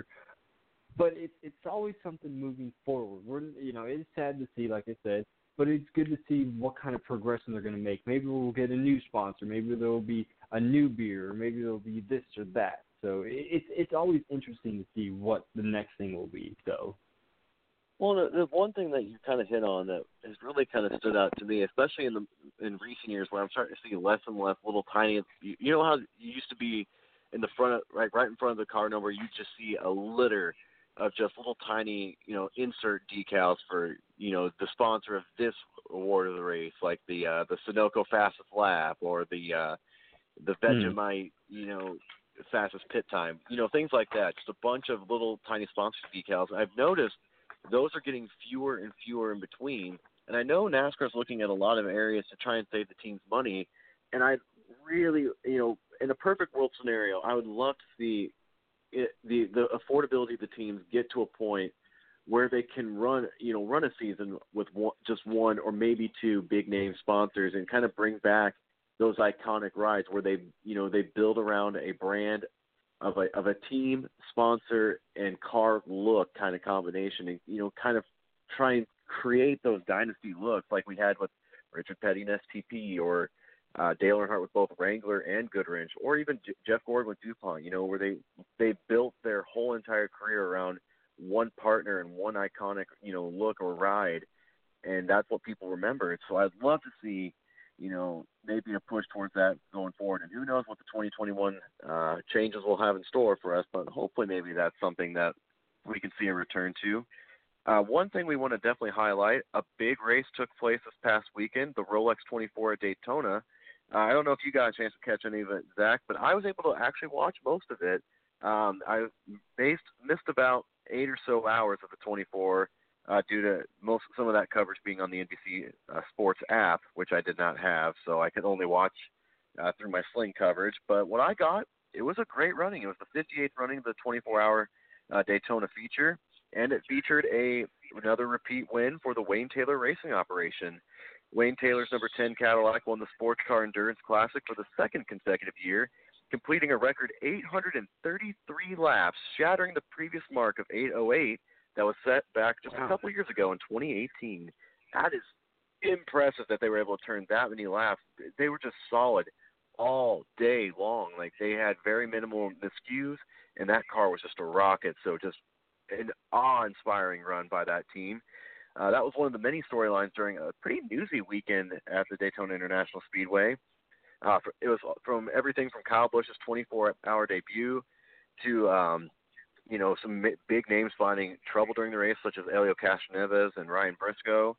S3: But it, it's always something moving forward. We're, you know, it's sad to see, like I said, but it's good to see what kind of progression they're going to make. Maybe we'll get a new sponsor. Maybe there will be a new beer, or maybe there will be this or that. So it, it's it's always interesting to see what the next thing will be. So.
S4: Well, the, the one thing that you kind of hit on that has really kind of stood out to me, especially in the in recent years, where I'm starting to see less and less little tiny. You, you know how you used to be in the front, of, right, right in front of the car number, you just see a litter of just little tiny, you know, insert decals for, you know, the sponsor of this award of the race, like the uh, the Sunoco fastest lap or the uh, the Vegemite, you know, fastest pit time, you know, things like that. Just a bunch of little tiny sponsor decals. I've noticed those are getting fewer and fewer in between. And I know NASCAR is looking at a lot of areas to try and save the team's money. And I really, you know, in a perfect world scenario, I would love to see it, the the affordability of the teams get to a point where they can run, you know, run a season with one, just one or maybe two big name sponsors and kind of bring back those iconic rides where they, you know, they build around a brand of a of a team, sponsor, and car look kind of combination, and you know, kind of try and create those dynasty looks like we had with Richard Petty and S T P, or uh, Dale Earnhardt with both Wrangler and Goodwrench, or even J- Jeff Gordon with DuPont. You know, where they they built their whole entire career around one partner and one iconic, you know, look or ride, and that's what people remember. So I'd love to see, you know, maybe a push towards that going forward. And who knows what the twenty twenty-one uh, changes we'll have in store for us, but hopefully maybe that's something that we can see a return to. Uh, one thing we want to definitely highlight, a big race took place this past weekend, the Rolex twenty-four at Daytona. Uh, I don't know if you got a chance to catch any of it, Zach, but I was able to actually watch most of it. Um, I based, missed about eight or so hours of the twenty-four Uh, due to most some of that coverage being on the N B C uh, Sports app, which I did not have, so I could only watch uh, through my Sling coverage. But what I got, it was a great running. It was the fifty-eighth running of the twenty-four hour uh, Daytona feature, and it featured a another repeat win for the Wayne Taylor Racing operation. Wayne Taylor's number ten Cadillac won the Sports Car Endurance Classic for the second consecutive year, completing a record eight hundred thirty-three laps, shattering the previous mark of eight oh eight. That was set back just a couple years ago in twenty eighteen. That is impressive that they were able to turn that many laps. They were just solid all day long. Like, they had very minimal miscues, and that car was just a rocket. So just an awe-inspiring run by that team. Uh, that was one of the many storylines during a pretty newsy weekend at the Daytona International Speedway. Uh, for, it was from everything from Kyle Busch's twenty-four hour debut to um, – you know, some big names finding trouble during the race, such as Elio Castroneves and Ryan Briscoe.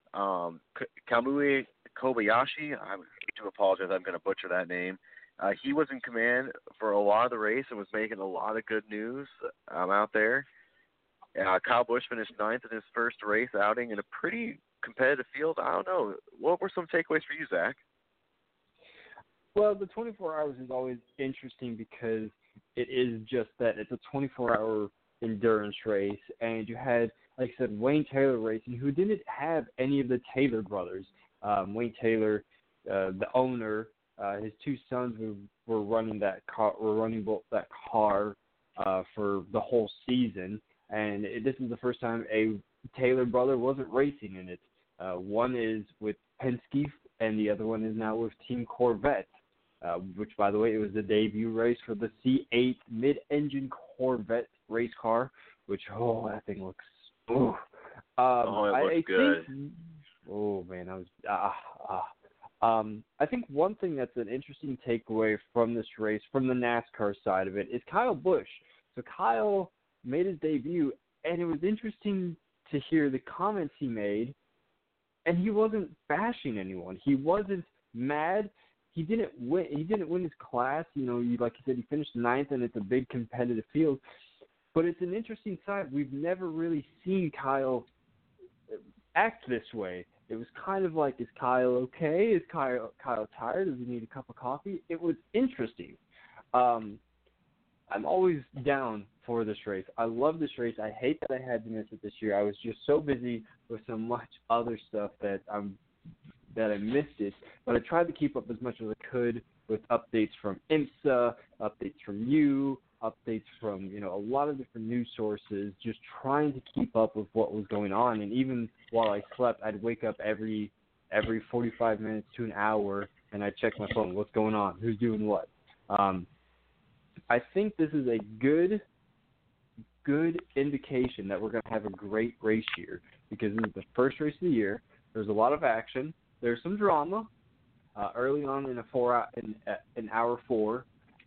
S4: Um, Kamui Kobayashi, I do apologize, I'm going to butcher that name. Uh, he was in command for a lot of the race and was making a lot of good news um, out there. Uh, Kyle Busch finished ninth in his first race outing in a pretty competitive field. I don't know. What were some takeaways for you, Zach?
S3: Well, the twenty-four hours is always interesting because it is just that. It's a twenty-four hour endurance race, and you had, like I said, Wayne Taylor racing, who didn't have any of the Taylor brothers. Um, Wayne Taylor, uh, the owner, uh, his two sons were, were running that car, were running both that car uh, for the whole season, and it, this is the first time a Taylor brother wasn't racing in it. Uh, one is with Penske, and the other one is now with Team Corvette, uh, which, by the way, it was the debut race for the C eight mid-engine Corvette race car, which, oh, that thing looks, oh. Um,
S4: oh, it looks
S3: I, I
S4: good.
S3: Think, oh, man, I was, ah, ah. Um, I think one thing that's an interesting takeaway from this race, from the NASCAR side of it, is Kyle Busch. So Kyle made his debut, and it was interesting to hear the comments he made, and he wasn't bashing anyone. He wasn't mad. He didn't win. He didn't win his class. You know, you, like you said, he finished ninth, and it's a big competitive field. But it's an interesting side. We've never really seen Kyle act this way. It was kind of like, is Kyle okay? Is Kyle Kyle tired? Does he need a cup of coffee? It was interesting. Um, I'm always down for this race. I love this race. I hate that I had to miss it this year. I was just so busy with so much other stuff that I'm that I missed it. But I tried to keep up as much as I could with updates from IMSA, updates from you, updates from, you know, a lot of different news sources, just trying to keep up with what was going on. And even while I slept, I'd wake up every every forty-five minutes to an hour, and I'd check my phone. What's going on? Who's doing what? Um, I think this is a good, good indication that we're going to have a great race year, because this is the first race of the year. There's a lot of action. There's some drama uh, early on in a four in, in hour four,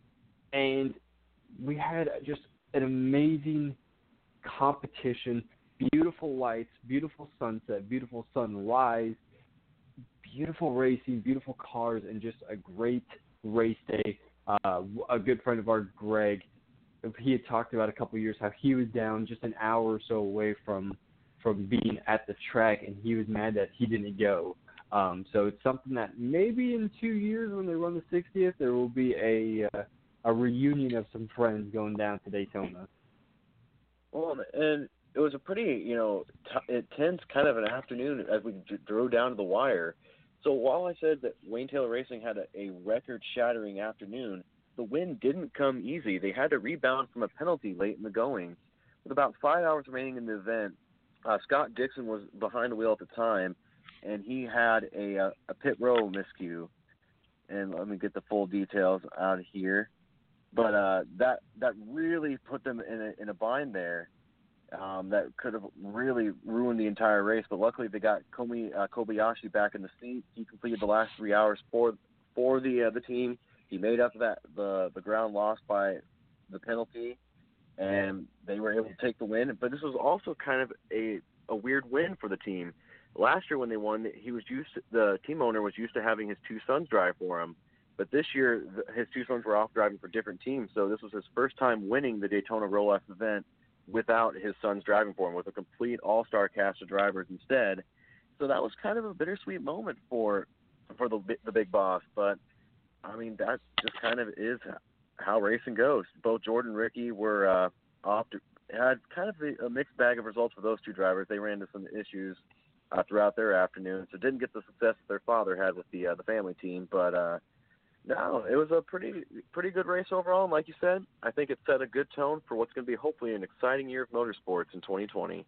S3: and we had just an amazing competition. Beautiful lights, beautiful sunset, beautiful sunrise, beautiful racing, beautiful cars, and just a great race day. Uh, a good friend of ours, Greg, he had talked about a couple of years how he was down just an hour or so away from from being at the track, and he was mad that he didn't go. Um, so it's something that maybe in two years when they run the sixtieth, there will be a uh, a reunion of some friends going down to Daytona.
S4: Well, and it was a pretty, you know, t- intense kind of an afternoon as we d- drove down to the wire. So while I said that Wayne Taylor Racing had a, a record-shattering afternoon, the win didn't come easy. They had to rebound from a penalty late in the going. With about five hours remaining in the event, uh, Scott Dixon was behind the wheel at the time, and he had a, a, a pit row miscue. And let me get the full details out of here. But uh, that that really put them in a, in a bind there. Um, that could have really ruined the entire race, but luckily they got Komi, uh, Kobayashi back in the seat. He completed the last three hours for for the uh, the team. He made up that the the ground lost by the penalty, and they were able to take the win. But this was also kind of a a weird win for the team. Last year when they won, he was used to, the team owner was used to having his two sons drive for him. But this year, his two sons were off driving for different teams, so this was his first time winning the Daytona Rolex event without his sons driving for him, with a complete all-star cast of drivers instead. So that was kind of a bittersweet moment for for the the big boss. But I mean, that just kind of is how racing goes. Both Jordan and Ricky were uh, off to, had kind of a, a mixed bag of results for those two drivers. They ran into some issues uh, throughout their afternoon, so didn't get the success that their father had with the uh, the family team. But uh, no, it was a pretty pretty good race overall. And like you said, I think it set a good tone for what's going to be hopefully an exciting year of motorsports in twenty twenty.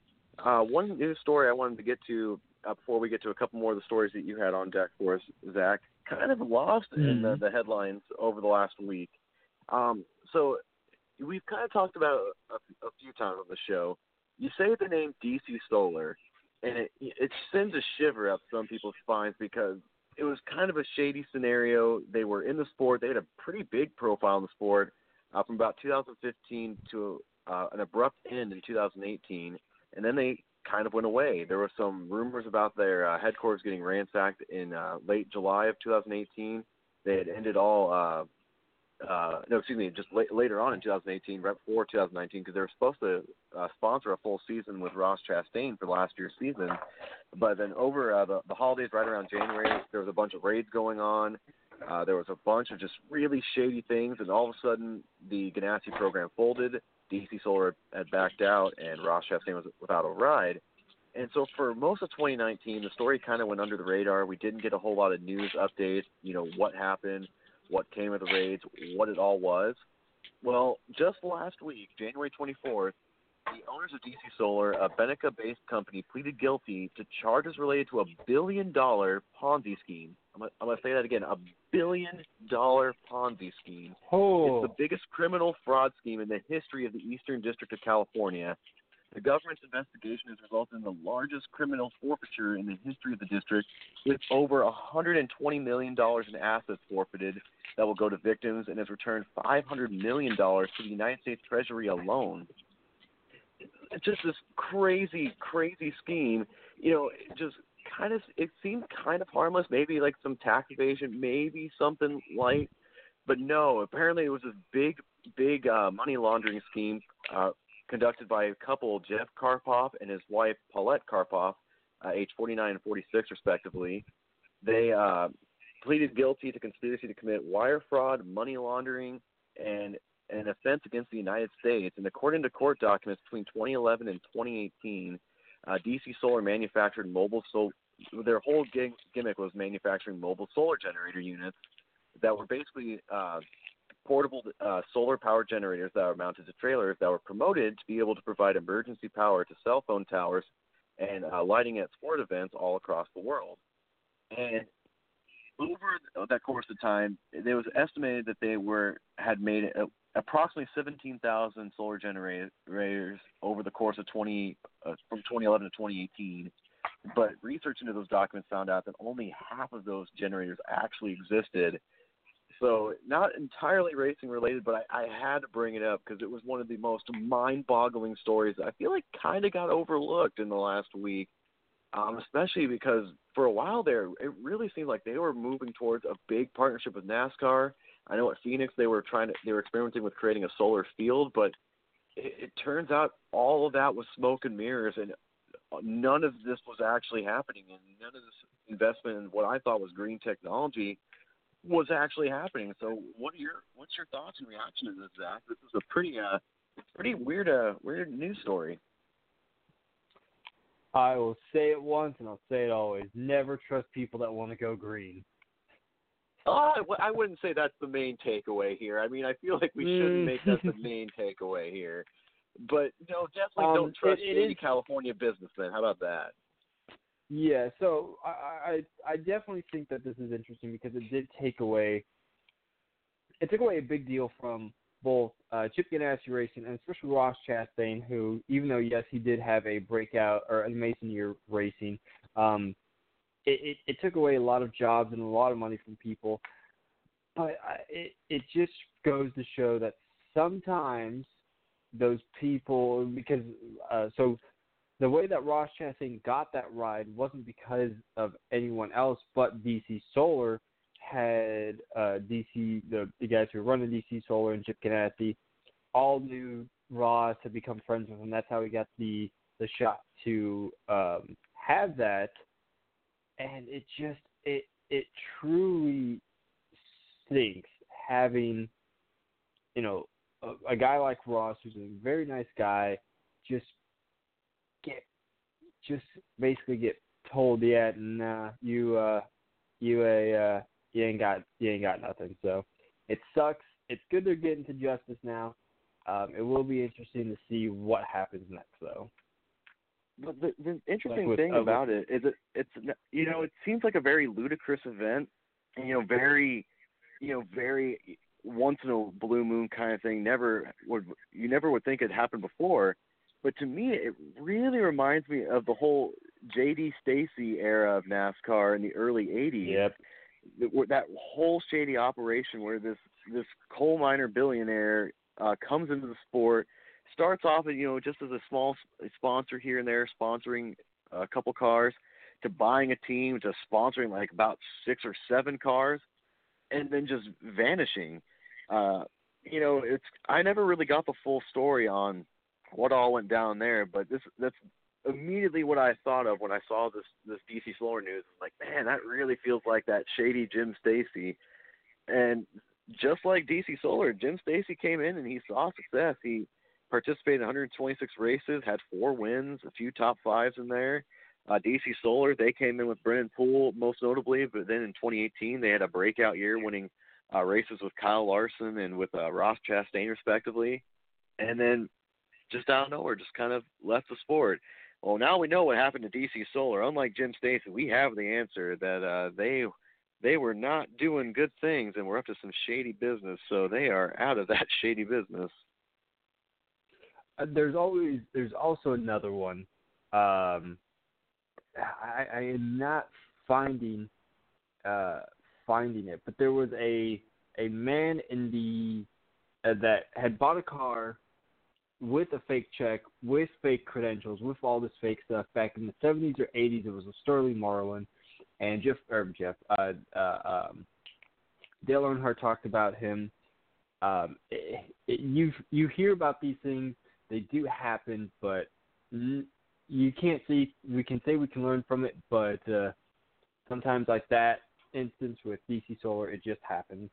S4: Uh, one news story I wanted to get to uh, before we get to a couple more of the stories that you had on deck for us, Zach, kind of lost mm-hmm. in the, the headlines over the last week. Um, so we've kind of talked about it a, a few times on the show. You say the name D C Solar, and it, it sends a shiver up some people's spines because it was kind of a shady scenario. They were in the sport. They had a pretty big profile in the sport uh, from about two thousand fifteen to uh, an abrupt end in two thousand eighteen, and then they kind of went away. There were some rumors about their uh, headquarters getting ransacked in uh, late July of two thousand eighteen. They had ended all uh, uh, – no, excuse me, just la- later on in two thousand eighteen, right before two thousand nineteen, because they were supposed to uh, sponsor a full season with Ross Chastain for last year's season. But then over uh, the, the holidays, right around January, there was a bunch of raids going on. Uh, there was a bunch of just really shady things, and all of a sudden the Ganassi program folded. D C Solar had backed out, and Ross Chastain was without a ride. And so for most of twenty nineteen, the story kind of went under the radar. We didn't get a whole lot of news updates, you know, what happened, what came of the raids, what it all was. Well, just last week, January twenty-fourth, the owners of D C Solar, a Benica-based company, pleaded guilty to charges related to a billion-dollar Ponzi scheme. I'm going I'm to say that again, a billion-dollar Ponzi scheme.
S3: Oh.
S4: It's the biggest criminal fraud scheme in the history of the Eastern District of California. The government's investigation has resulted in the largest criminal forfeiture in the history of the district, with over one hundred twenty million dollars in assets forfeited that will go to victims, and has returned five hundred million dollars to the United States Treasury alone. It's just this crazy, crazy scheme. You know, it just kind of, it seemed kind of harmless, maybe like some tax evasion, maybe something light, but no, apparently it was this big, big uh, money laundering scheme uh, conducted by a couple, Jeff Karpoff and his wife, Paulette Karpoff, uh, age forty-nine and forty-six, respectively. They uh, pleaded guilty to conspiracy to commit wire fraud, money laundering, and an offense against the United States. And according to court documents, between twenty eleven and twenty eighteen, uh, D C Solar manufactured mobile solar. Their whole gig- gimmick was manufacturing mobile solar generator units that were basically uh, portable uh, solar power generators that were mounted to trailers that were promoted to be able to provide emergency power to cell phone towers and uh, lighting at sport events all across the world. And over that course of time, it was estimated that they were had made a, approximately seventeen thousand solar generators over the course of twenty uh, from twenty eleven to twenty eighteen. But research into those documents found out that only half of those generators actually existed. So not entirely racing related, but I, I had to bring it up because it was one of the most mind-boggling stories that I feel like kind of got overlooked in the last week, um, especially because for a while there, it really seemed like they were moving towards a big partnership with NASCAR. I know at Phoenix they were trying to they were experimenting with creating a solar field, but it, it turns out all of that was smoke and mirrors, and none of this was actually happening, and none of this investment in what I thought was green technology was actually happening. So, what are your what's your thoughts and reaction to this, Zach? This is a pretty uh pretty weird uh weird news story.
S3: I will say it once and I'll say it always. Never trust people that want to go green.
S4: Oh, I wouldn't say that's the main takeaway here. I mean, I feel like we shouldn't make that the main takeaway here. But no, definitely
S3: um,
S4: don't trust
S3: it, it
S4: shady
S3: is,
S4: California businessmen. How about that?
S3: Yeah, so I, I I definitely think that this is interesting because it did take away it took away a big deal from both uh, Chip Ganassi Racing and especially Ross Chastain, who, even though yes he did have a breakout or a Mason year racing, um, it, it, it took away a lot of jobs and a lot of money from people. But I, it it just goes to show that sometimes those people, because uh, so. The way that Ross Chastain got that ride wasn't because of anyone else, but D C Solar had uh, D C the, the guys who were running D C Solar and Chip Ganassi all knew Ross, had become friends with him. That's how he got the the shot to um, have that, and it just it it truly stinks having you know a, a guy like Ross, who's a very nice guy, just. Get just basically get told, yeah, nah, you uh, you a uh, you ain't got you ain't got nothing. So it sucks. It's good they're getting to justice now. Um, it will be interesting to see what happens next, though.
S4: But the, the interesting
S3: like with,
S4: thing
S3: uh,
S4: about it is it it's you know it seems like a very ludicrous event, and, you know, very you know very once in a blue moon kind of thing. Never would you never would think it happened before. But to me, it really reminds me of the whole J D Stacy era of NASCAR in the early eighties.
S3: Yep.
S4: That whole shady operation where this, this coal miner billionaire uh, comes into the sport, starts off, you know, just as a small sponsor here and there, sponsoring a couple cars, to buying a team, to sponsoring like about six or seven cars, and then just vanishing. Uh, you know, it's I never really got the full story on what all went down there, but this that's immediately what I thought of when I saw this this D C Solar news. Like, man, that really feels like that shady Jim Stacy. And just like D C Solar, Jim Stacy came in and he saw success. He participated in one hundred twenty-six races, had four wins, a few top fives in there. Uh, D C Solar, they came in with Brennan Poole most notably, but then in twenty eighteen they had a breakout year, winning uh, races with Kyle Larson and with uh, Ross Chastain respectively. And then just out of nowhere, just kind of left the sport. Well, now we know what happened to D C Solar. Unlike Jim Stacy, we have the answer that uh, they they were not doing good things and were up to some shady business. So they are out of that shady business.
S3: Uh, there's always there's also another one. Um, I, I am not finding uh, finding it, but there was a a man in the uh, that had bought a car with a fake check, with fake credentials, with all this fake stuff back in the seventies or eighties. It was a Sterling Marlin, and Jeff, or Jeff, uh, uh, um, Dale Earnhardt talked about him. Um, it, it, you you hear about these things; they do happen, but you can't see. We can say we can learn from it, but uh, sometimes, like that instance with D C Solar, it just happens.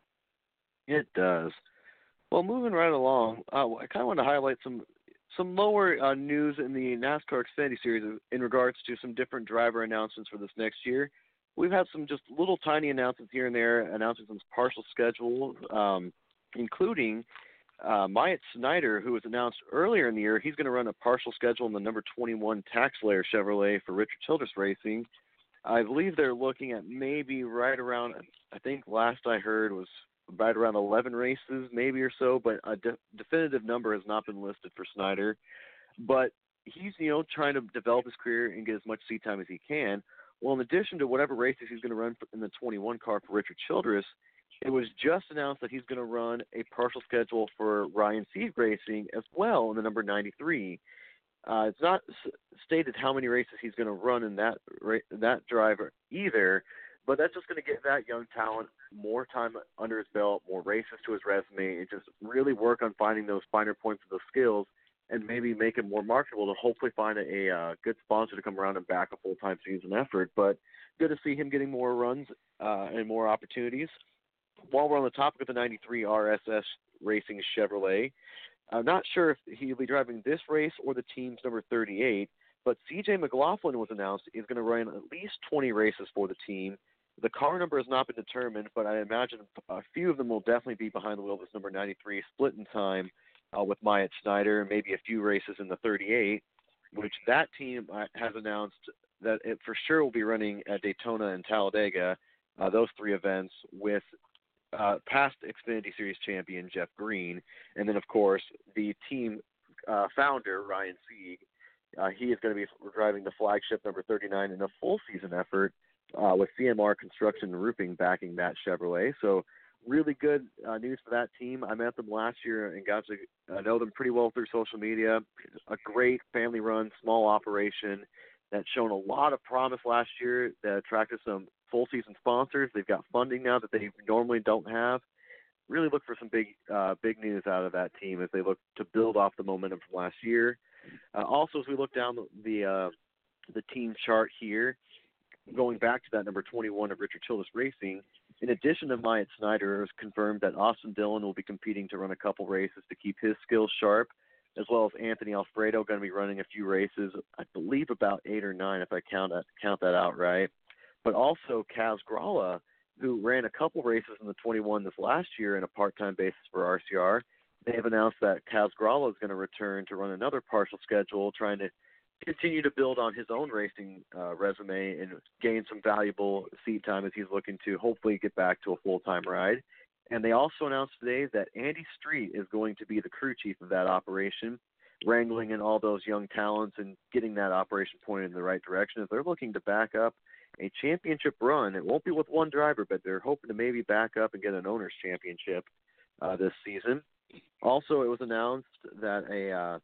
S4: It does. Well, moving right along, uh, I kind of want to highlight some some lower uh, news in the NASCAR Xfinity Series in regards to some different driver announcements for this next year. We've had some just little tiny announcements here and there, announcing some partial schedule, um, including uh, Myatt Snyder, who was announced earlier in the year. He's going to run a partial schedule in the number twenty-one Tax Layer Chevrolet for Richard Childress Racing. I believe they're looking at maybe right around, I think last I heard was right around eleven races, maybe or so, but a de- definitive number has not been listed for Snyder. But he's, you know, trying to develop his career and get as much seat time as he can. Well, in addition to whatever races he's going to run in the twenty-one car for Richard Childress, it was just announced that he's going to run a partial schedule for Ryan Sieg Racing as well in the number ninety-three. Uh, it's not s- stated how many races he's going to run in that ra- that driver either, but that's just going to give that young talent more time under his belt, more races to his resume, and just really work on finding those finer points of the skills and maybe make it more marketable to hopefully find a, a uh, good sponsor to come around and back a full-time season effort. But good to see him getting more runs uh, and more opportunities. While we're on the topic of the ninety-three R S S Racing Chevrolet, I'm not sure if he'll be driving this race or the team's number thirty-eight, but C J McLaughlin was announced is going to run at least twenty races for the team. The car number has not been determined, but I imagine a few of them will definitely be behind the wheel of this number ninety-three, split in time uh, with Myatt Snyder, and maybe a few races in the thirty-eight, which that team uh, has announced that it for sure will be running at Daytona and Talladega, uh, those three events, with uh, past Xfinity Series champion Jeff Green, and then, of course, the team uh, founder, Ryan Sieg. Uh, he is going to be driving the flagship number thirty-nine in a full season effort, Uh, with C M R Construction and Roofing backing that Chevrolet. So really good uh, news for that team. I met them last year and got to uh, know them pretty well through social media. A great family-run, small operation that's shown a lot of promise last year, that attracted some full-season sponsors. They've got funding now that they normally don't have. Really look for some big uh, big news out of that team as they look to build off the momentum from last year. Uh, also, as we look down the the, uh, the team chart here, going back to that number twenty-one of Richard Childress Racing, in addition to Myatt Snyder, it was confirmed that Austin Dillon will be competing to run a couple races to keep his skills sharp, as well as Anthony Alfredo going to be running a few races, I believe about eight or nine if I count that, count that out right. But also Kaz Gralla, who ran a couple races in the twenty-one this last year in a part-time basis for R C R. They have announced that Kaz Gralla is going to return to run another partial schedule, trying to continue to build on his own racing uh, resume and gain some valuable seat time as he's looking to hopefully get back to a full-time ride. And they also announced today that Andy Street is going to be the crew chief of that operation, wrangling in all those young talents and getting that operation pointed in the right direction. If they're looking to back up a championship run, it won't be with one driver, but they're hoping to maybe back up and get an owner's championship uh, this season. Also, it was announced that a uh,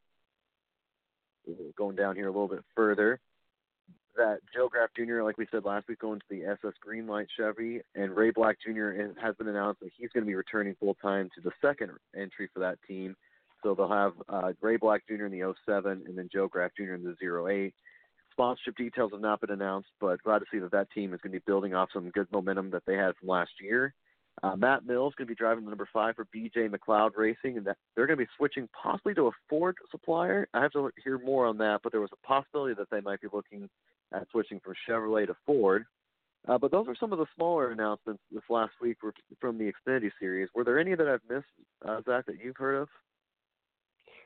S4: going down here a little bit further, that Joe Graff Junior, like we said last week, going to the S S Greenlight Chevy, and Ray Black Junior has been announced that he's going to be returning full-time to the second entry for that team. So they'll have uh, Ray Black Junior in the oh seven and then Joe Graff Junior in the oh eight. Sponsorship details have not been announced, but glad to see that that team is going to be building off some good momentum that they had from last year. Uh, Matt Mills is going to be driving the number five for B J McLeod Racing, and that they're going to be switching possibly to a Ford supplier. I have to hear more on that, but there was a possibility that they might be looking at switching from Chevrolet to Ford. Uh, but those are some of the smaller announcements this last week from the Xfinity Series. Were there any that I've missed, uh, Zach, that you've heard of?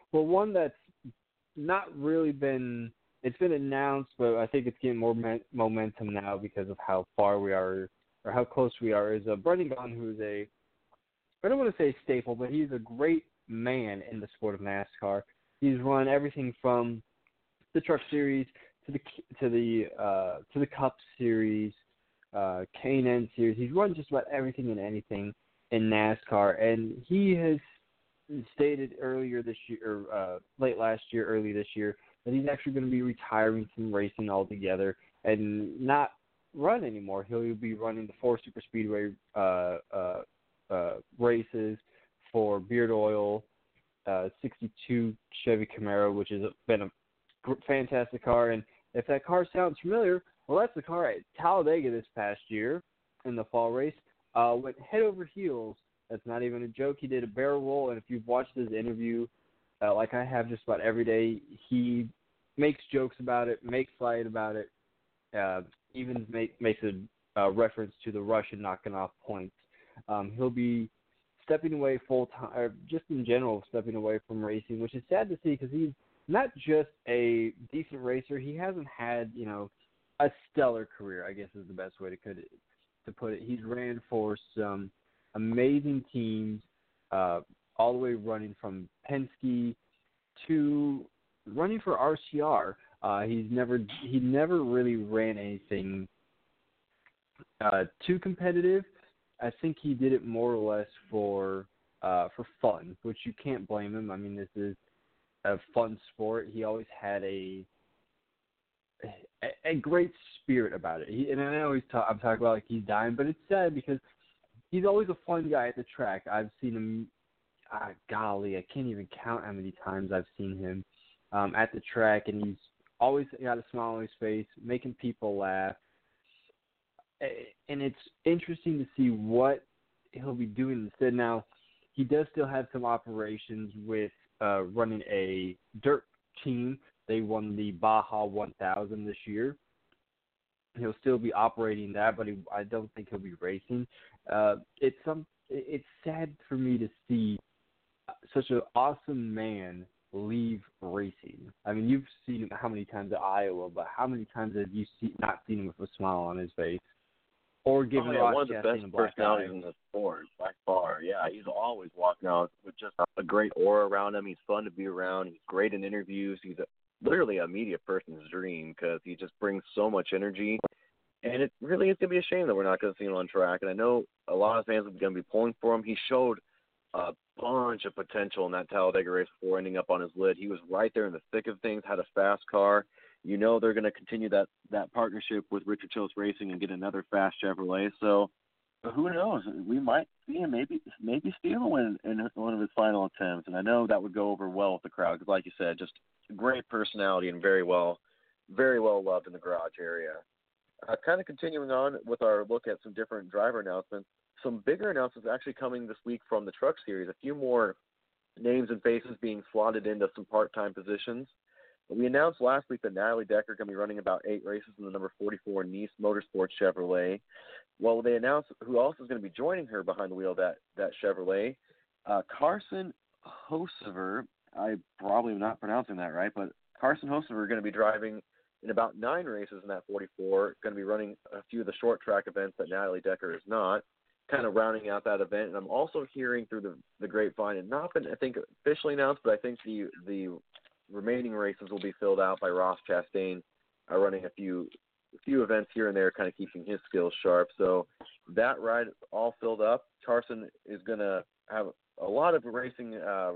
S3: Well, one that's not really been it's been announced, but I think it's getting more men- momentum now because of how far we are or how close we are. Is uh, Brendan Gaughan, who's a I don't want to say staple, but he's a great man in the sport of NASCAR. He's run everything from the Truck Series to the to the uh, to the Cup Series, uh, K and N Series. He's run just about everything and anything in NASCAR, and he has stated earlier this year, or uh, late last year, early this year, that he's actually going to be retiring from racing altogether and not run anymore. He'll be running the four super speedway uh, uh, uh, races for Beard Oil, uh, sixty-two Chevy Camaro, which has been a fantastic car. And if that car sounds familiar, well, that's the car at Talladega this past year in the fall race. Uh, went head over heels. That's not even a joke. He did a barrel roll, and if you've watched his interview, uh, like I have just about every day, he makes jokes about it, makes light about it, uh, even make, makes a uh, reference to the Russian knocking off points. Um, he'll be stepping away full time, or just in general, stepping away from racing, which is sad to see because he's not just a decent racer. He hasn't had, you know, a stellar career, I guess is the best way to put it. To put it, he's ran for some amazing teams, uh, all the way running from Penske to running for R C R. Uh, he's never he never really ran anything uh, too competitive. I think he did it more or less for uh, for fun, which you can't blame him. I mean, this is a fun sport. He always had a a, a great spirit about it. He, and I always talk, I'm talking about like he's dying, but it's sad because he's always a fun guy at the track. I've seen him, ah, golly, I can't even count how many times I've seen him um, at the track, and he's always got a smile on his face, making people laugh. And it's interesting to see what he'll be doing instead. Now, he does still have some operations with uh, running a dirt team. They won the Baja one thousand this year. He'll still be operating that, but he, I don't think he'll be racing. Uh, it's some. It's sad for me to see such an awesome man leave racing. I mean, you've seen him how many times at Iowa, but how many times have you see, not seen him with a smile on his face? Or giving
S4: oh, yeah,
S3: Ross
S4: one of the
S3: Chastain
S4: best
S3: a black
S4: personalities
S3: eye.
S4: in the sport, by far. Yeah, he's always walking out with just a great aura around him. He's fun to be around. He's great in interviews. He's a, literally a media person's dream because he just brings so much energy. And it really is going to be a shame that we're not going to see him on track. And I know a lot of fans are going to be pulling for him. He showed a bunch of potential in that Talladega race before ending up on his lid. He was right there in the thick of things, had a fast car. You know they're going to continue that, that partnership with Richard Childress Racing and get another fast Chevrolet. So who knows? We might see him maybe maybe steal a win in one of his final attempts. And I know that would go over well with the crowd because, like you said, just a great personality and very well, very well loved in the garage area. Uh, kind of continuing on with our look at some different driver announcements, some bigger announcements actually coming this week from the Truck Series. A few more names and faces being slotted into some part-time positions. We announced last week that Natalie Decker is going to be running about eight races in the number forty-four Nice Motorsports Chevrolet. Well, they announced who else is going to be joining her behind the wheel of that, that Chevrolet. Uh, Carson Hocevar, I probably am not pronouncing that right, but Carson Hocevar is going to be driving in about nine races in that forty-four, going to be running a few of the short track events that Natalie Decker is not, kind of rounding out that event. And I'm also hearing through the, the grapevine, and not been, I think, officially announced, but I think the the remaining races will be filled out by Ross Chastain, uh, running a few a few events here and there, kind of keeping his skills sharp. So that ride all filled up. Carson is going to have a lot of racing uh,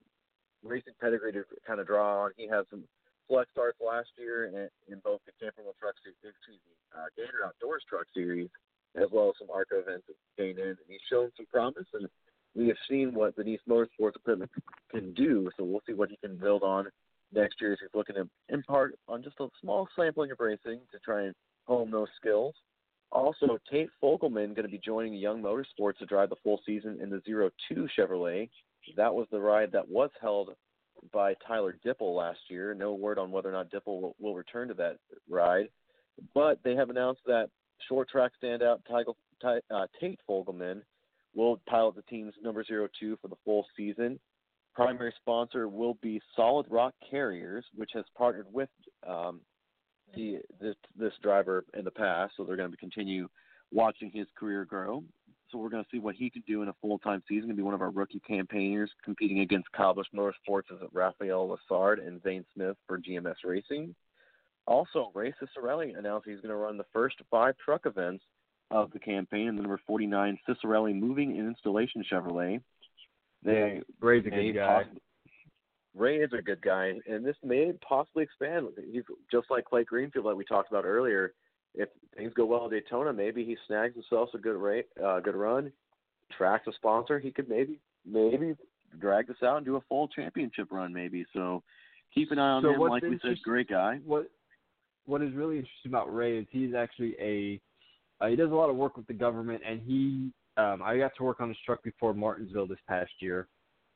S4: racing pedigree to kind of draw on. He had some flex starts last year in, in both the Camperwell Truck Series, excuse me, uh, Gator Outdoors Truck Series, as well as some ARCA events that came in. And he's shown some promise, and we have seen what the Nice Motorsports equipment can do. So we'll see what he can build on next year as he's looking to impart on just a small sampling of racing to try and hone those skills. Also, Tate Fogelman going to be joining Young Motorsports to drive the full season in the zero two Chevrolet. That was the ride that was held by Tyler Dipple last year. No word on whether or not Dipple will, will return to that ride. But they have announced that short track standout uh, Tate Fogelman will pilot the team's number zero two for the full season. primary sponsor will be Solid Rock Carriers, which has partnered with um, the this this driver in the past, so they're going to continue watching his career grow. So we're going to see what he could do in a full-time season. Going to be one of our rookie campaigners competing against Kyle Busch Motorsports as Rafael Lessard and Zane Smith for G M S Racing. Also, Ray Cicerelli announced he's going to run the first five truck events of the campaign in the number forty-nine Cicerelli Moving and Installation Chevrolet. They
S3: Ray's a good guy.
S4: Possibly, Ray is a good guy, and this may possibly expand. He's just like Clay Greenfield that we talked about earlier. If things go well at Daytona, maybe he snags himself a good rate, uh, good run, tracks a sponsor. He could maybe maybe drag this out and do a full championship run, maybe. So keep an eye on
S3: so
S4: him. Like we said, great guy.
S3: What What is really interesting about Ray is he's actually a uh, he does a lot of work with the government, and he um, I got to work on his truck before Martinsville this past year,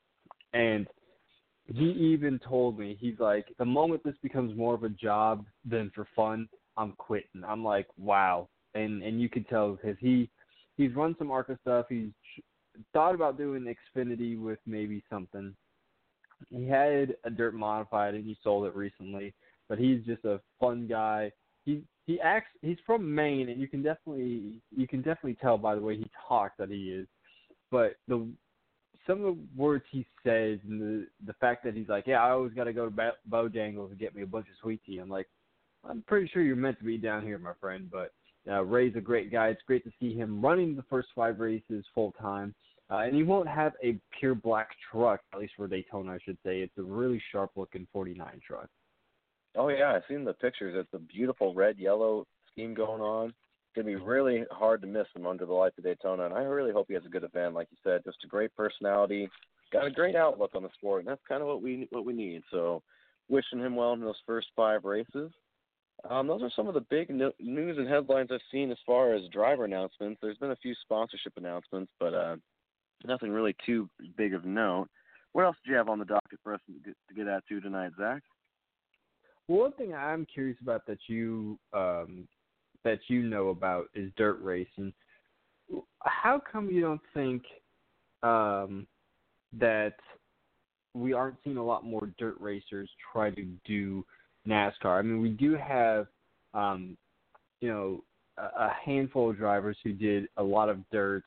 S3: and he even told me, he's like, the moment this becomes more of a job than for fun, I'm quitting. I'm like, wow. And and you could tell because he, he's run some ARCA stuff. He's thought about doing Xfinity with maybe something. He had a dirt modified and he sold it recently, but he's just a fun guy. He he acts. He's from Maine, and you can definitely you can definitely tell by the way he talks that he is. But the some of the words he says and the the fact that he's like, yeah, I always got to go to Bojangles and get me a bunch of sweet tea. I'm like, I'm pretty sure you're meant to be down here, my friend. But uh, Ray's a great guy. It's great to see him running the first five races full time. Uh, and he won't have a pure black truck, at least for Daytona, I should say. It's a really sharp-looking forty-nine truck.
S4: Oh, yeah, I've seen the pictures. It's a beautiful red-yellow scheme going on. It's going to be really hard to miss him under the lights of Daytona, and I really hope he has a good event. Like you said, just a great personality, got a great outlook on the sport, and that's kind of what we what we need. So wishing him well in those first five races. Um, those are some of the big no- news and headlines I've seen as far as driver announcements. There's been a few sponsorship announcements, but uh, nothing really too big of note. What else do you have on the docket for us to get, to get at to tonight, Zach?
S3: Well, one thing I'm curious about that you um, that you know about is dirt racing. How come you don't think um, that we aren't seeing a lot more dirt racers try to do NASCAR? I mean, we do have, um, you know, a, a handful of drivers who did a lot of dirt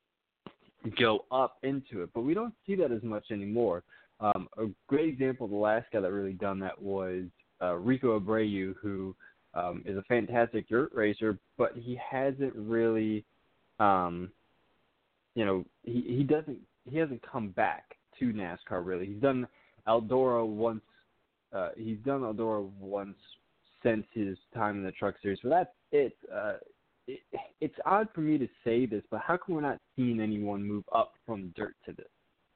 S3: go up into it, but we don't see that as much anymore. Um, a great example of the last guy that really done that was uh, Rico Abreu, who um, is a fantastic dirt racer, but he hasn't really, um, you know, he, he doesn't he hasn't come back to NASCAR really. He's done Eldora once. Uh, he's done Eldora once since his time in the Truck Series, but that's it. Uh, it. It's odd for me to say this, but how come we're not seeing anyone move up from dirt to this?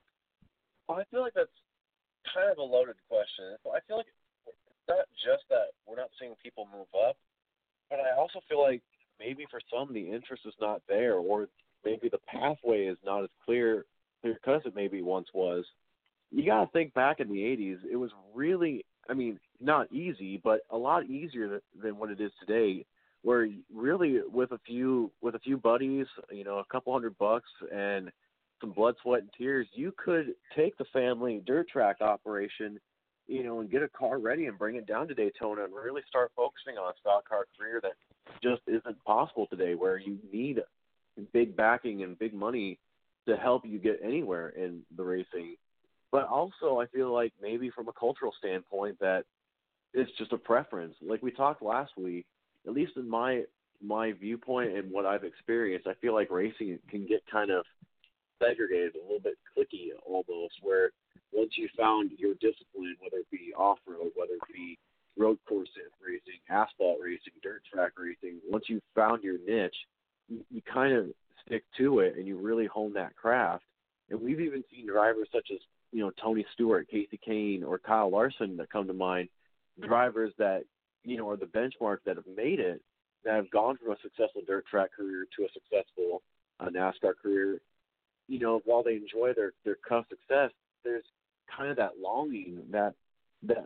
S4: Well, I feel like that's kind of a loaded question. I feel like it's not just that we're not seeing people move up, but I also feel like maybe for some the interest is not there, or maybe the pathway is not as clear because it maybe once was. You got to think back in the eighties, it was really, I mean, not easy, but a lot easier than, than what it is today, where really with a few with a few buddies, you know, a couple hundred bucks and some blood, sweat, and tears, you could take the family dirt track operation, you know, and get a car ready and bring it down to Daytona and really start focusing on a stock car career that just isn't possible today, where you need big backing and big money to help you get anywhere in the racing. But also, I feel like maybe from a cultural standpoint that it's just a preference. Like we talked last week, at least in my my viewpoint and what I've experienced, I feel like racing can get kind of segregated, a little bit cliquey almost, where once you found your discipline, whether it be off-road, whether it be road course racing, asphalt racing, dirt track racing, once you found your niche, you, you kind of stick to it and you really hone that craft. And we've even seen drivers such as, you know, Tony Stewart, Casey Kane, or Kyle Larson that come to mind, drivers that, you know, are the benchmark that have made it, that have gone from a successful dirt track career to a successful uh, NASCAR career. You know, while they enjoy their, their cup success, there's kind of that longing, that that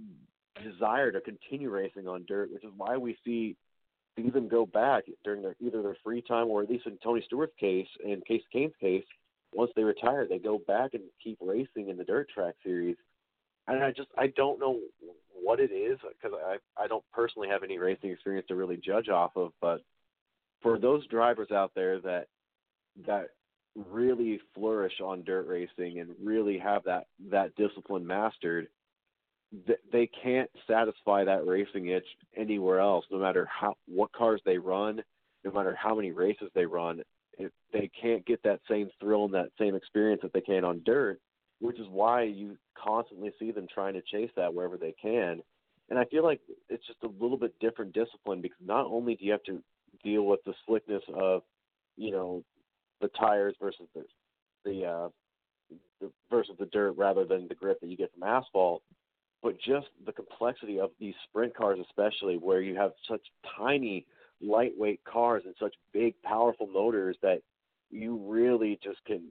S4: desire to continue racing on dirt, which is why we see see them go back during their either their free time, or at least in Tony Stewart's case and Casey Kane's case, once they retire, they go back and keep racing in the dirt track series. And I just I don't know what it is, because I I don't personally have any racing experience to really judge off of. But for those drivers out there that that really flourish on dirt racing and really have that that discipline mastered, th- they can't satisfy that racing itch anywhere else. No matter how what cars they run, no matter how many races they run, if they can't get that same thrill and that same experience that they can on dirt, which is why you constantly see them trying to chase that wherever they can. And I feel like it's just a little bit different discipline, because not only do you have to deal with the slickness of, you know, the tires versus the the, uh, the versus the dirt rather than the grip that you get from asphalt, but just the complexity of these sprint cars, especially where you have such tiny, lightweight cars and such big, powerful motors that you really just can,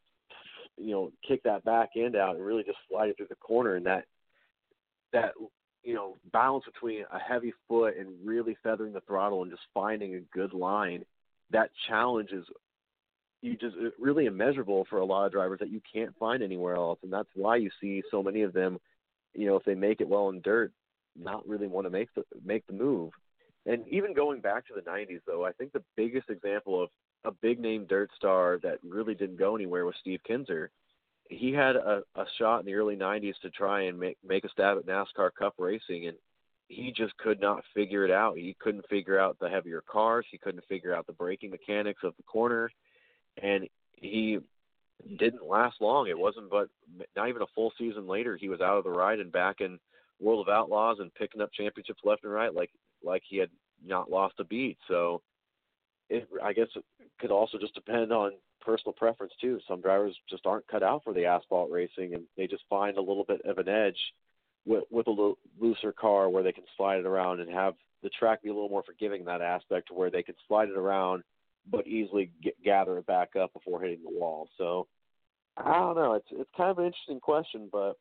S4: you know, kick that back end out and really just slide it through the corner. And that, that, you know, balance between a heavy foot and really feathering the throttle and just finding a good line, that challenge is you just really immeasurable for a lot of drivers that you can't find anywhere else. And that's why you see so many of them, you know, if they make it well in dirt, not really want to make the, make the move. And even going back to the nineties, though, I think the biggest example of a big-name dirt star that really didn't go anywhere was Steve Kinzer. He had a, a shot in the early nineties to try and make, make a stab at NASCAR Cup racing, and he just could not figure it out. He couldn't figure out the heavier cars. He couldn't figure out the braking mechanics of the corner, and he didn't last long. It wasn't but not even a full season later, he was out of the ride and back in World of Outlaws and picking up championships left and right like like he had not lost a beat. So it, I guess it could also just depend on personal preference too. Some drivers just aren't cut out for the asphalt racing, and they just find a little bit of an edge with, with a little looser car where they can slide it around and have the track be a little more forgiving in that aspect, where they can slide it around but easily get, gather it back up before hitting the wall. So I don't know. It's it's kind of an interesting question, but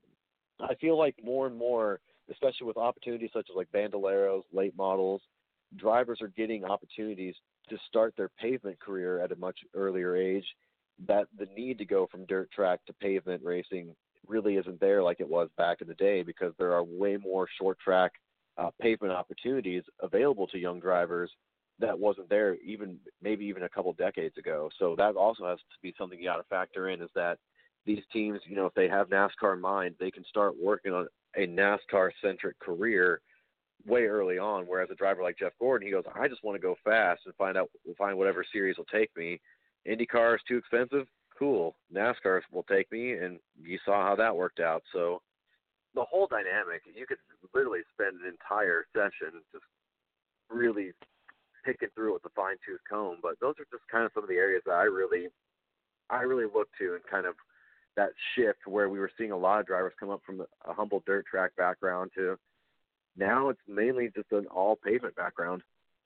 S4: I feel like more and more, especially with opportunities such as like Bandoleros, late models, drivers are getting opportunities to start their pavement career at a much earlier age, that the need to go from dirt track to pavement racing really isn't there like it was back in the day, because there are way more short track uh, pavement opportunities available to young drivers that wasn't there even maybe even a couple decades ago. So that also has to be something you got to factor in, is that these teams, you know, if they have NASCAR in mind, they can start working on a NASCAR-centric career way early on. Whereas a driver like Jeff Gordon, he goes, I just want to go fast and find out, find whatever series will take me. IndyCar is too expensive. Cool. NASCAR will take me, and you saw how that worked out. So the whole dynamic, you could literally spend an entire session just really picking through it with a fine-tooth comb. But those are just kind of some of the areas that I really, I really look to, and kind of that shift where we were seeing a lot of drivers come up from a humble dirt track background to now it's mainly just an all pavement background.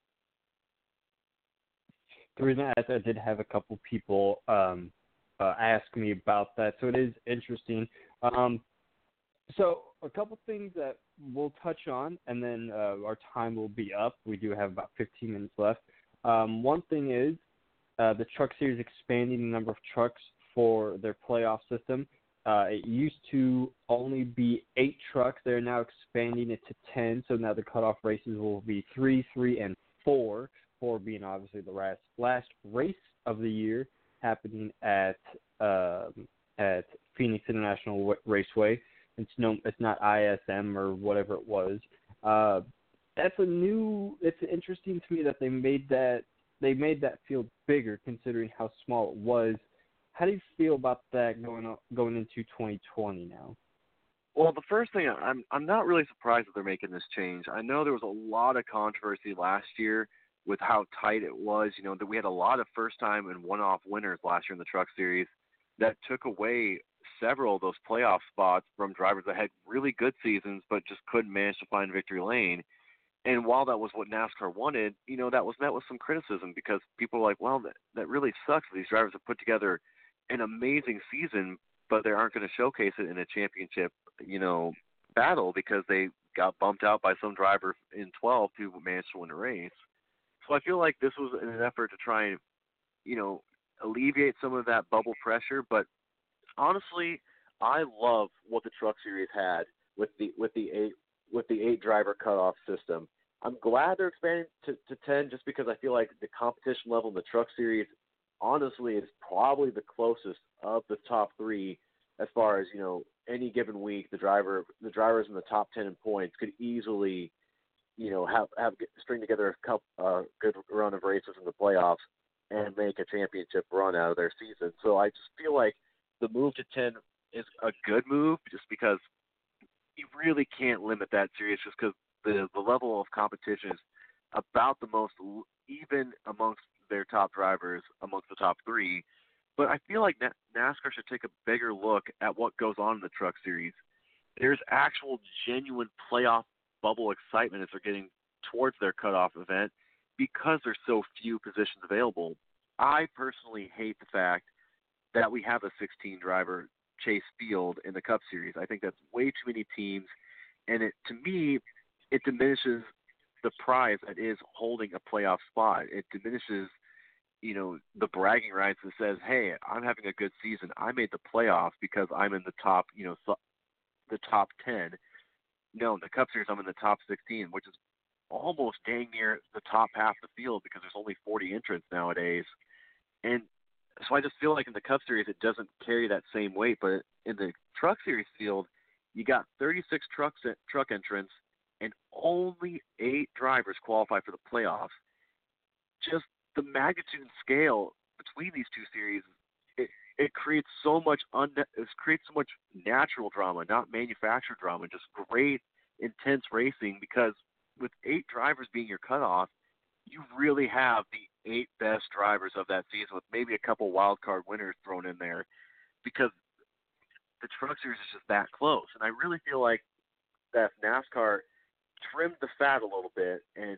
S3: The reason I asked, I did have a couple people um, uh, ask me about that, so it is interesting. Um, so a couple things that we'll touch on, and then uh, our time will be up. We do have about fifteen minutes left. Um, one thing is uh, the Truck Series expanding the number of trucks for their playoff system. Uh, it used to only be eight trucks. They're now expanding it to ten, so now the cutoff races will be three, three, and four, four being obviously the last, last race of the year, happening at um, at Phoenix International Raceway. It's no, it's not I S M or whatever it was. Uh, that's a new. It's interesting to me that they made that they made that field bigger, considering how small it was. How do you feel about that going on, going into twenty twenty now?
S4: Well, the first thing, I'm I'm not really surprised that they're making this change. I know there was a lot of controversy last year with how tight it was. You know, that we had a lot of first-time and one-off winners last year in the Truck Series that took away several of those playoff spots from drivers that had really good seasons but just couldn't manage to find victory lane. And while that was what NASCAR wanted, you know, that was met with some criticism, because people were like, well, that, that really sucks. These drivers have put together an amazing season, but they aren't going to showcase it in a championship, you know, battle, because they got bumped out by some driver in twelve who managed to win a race. So I feel like this was an effort to try and, you know, alleviate some of that bubble pressure. But honestly, I love what the Truck Series had with the with the eight with the eight driver cutoff system. I'm glad they're expanding to, to ten just because I feel like the competition level in the Truck Series honestly is probably the closest of the top three as far as, you know, any given week the driver the drivers in the top ten in points could easily, you know, have have string together a couple uh, good run of races in the playoffs and make a championship run out of their season. So I just feel like the move to ten is a good move just because you really can't limit that series just because the, the level of competition is about the most even amongst their top drivers, amongst the top three. But I feel like NASCAR should take a bigger look at what goes on in the Truck Series. There's actual genuine playoff bubble excitement as they're getting towards their cutoff event because there's so few positions available. I personally hate the fact that we have a sixteen driver chase field in the Cup Series. I think that's way too many teams, and it to me, it diminishes the prize that is holding a playoff spot. It diminishes, you know, the bragging rights that says, hey, I'm having a good season. I made the playoffs because I'm in the top, you know, so, the top ten. No, in the Cup Series, I'm in the top sixteen, which is almost dang near the top half of the field because there's only forty entrants nowadays. And so I just feel like in the Cup Series, it doesn't carry that same weight. But in the Truck Series field, you got thirty-six trucks, truck entrants, and only eight drivers qualify for the playoffs. Just the magnitude and scale between these two series, it, it creates so much un, it creates so much natural drama, not manufactured drama, just great, intense racing. Because with eight drivers being your cutoff, you really have the eight best drivers of that season, with maybe a couple wild card winners thrown in there, because the Truck Series is just that close. And I really feel like that NASCAR trimmed the fat a little bit and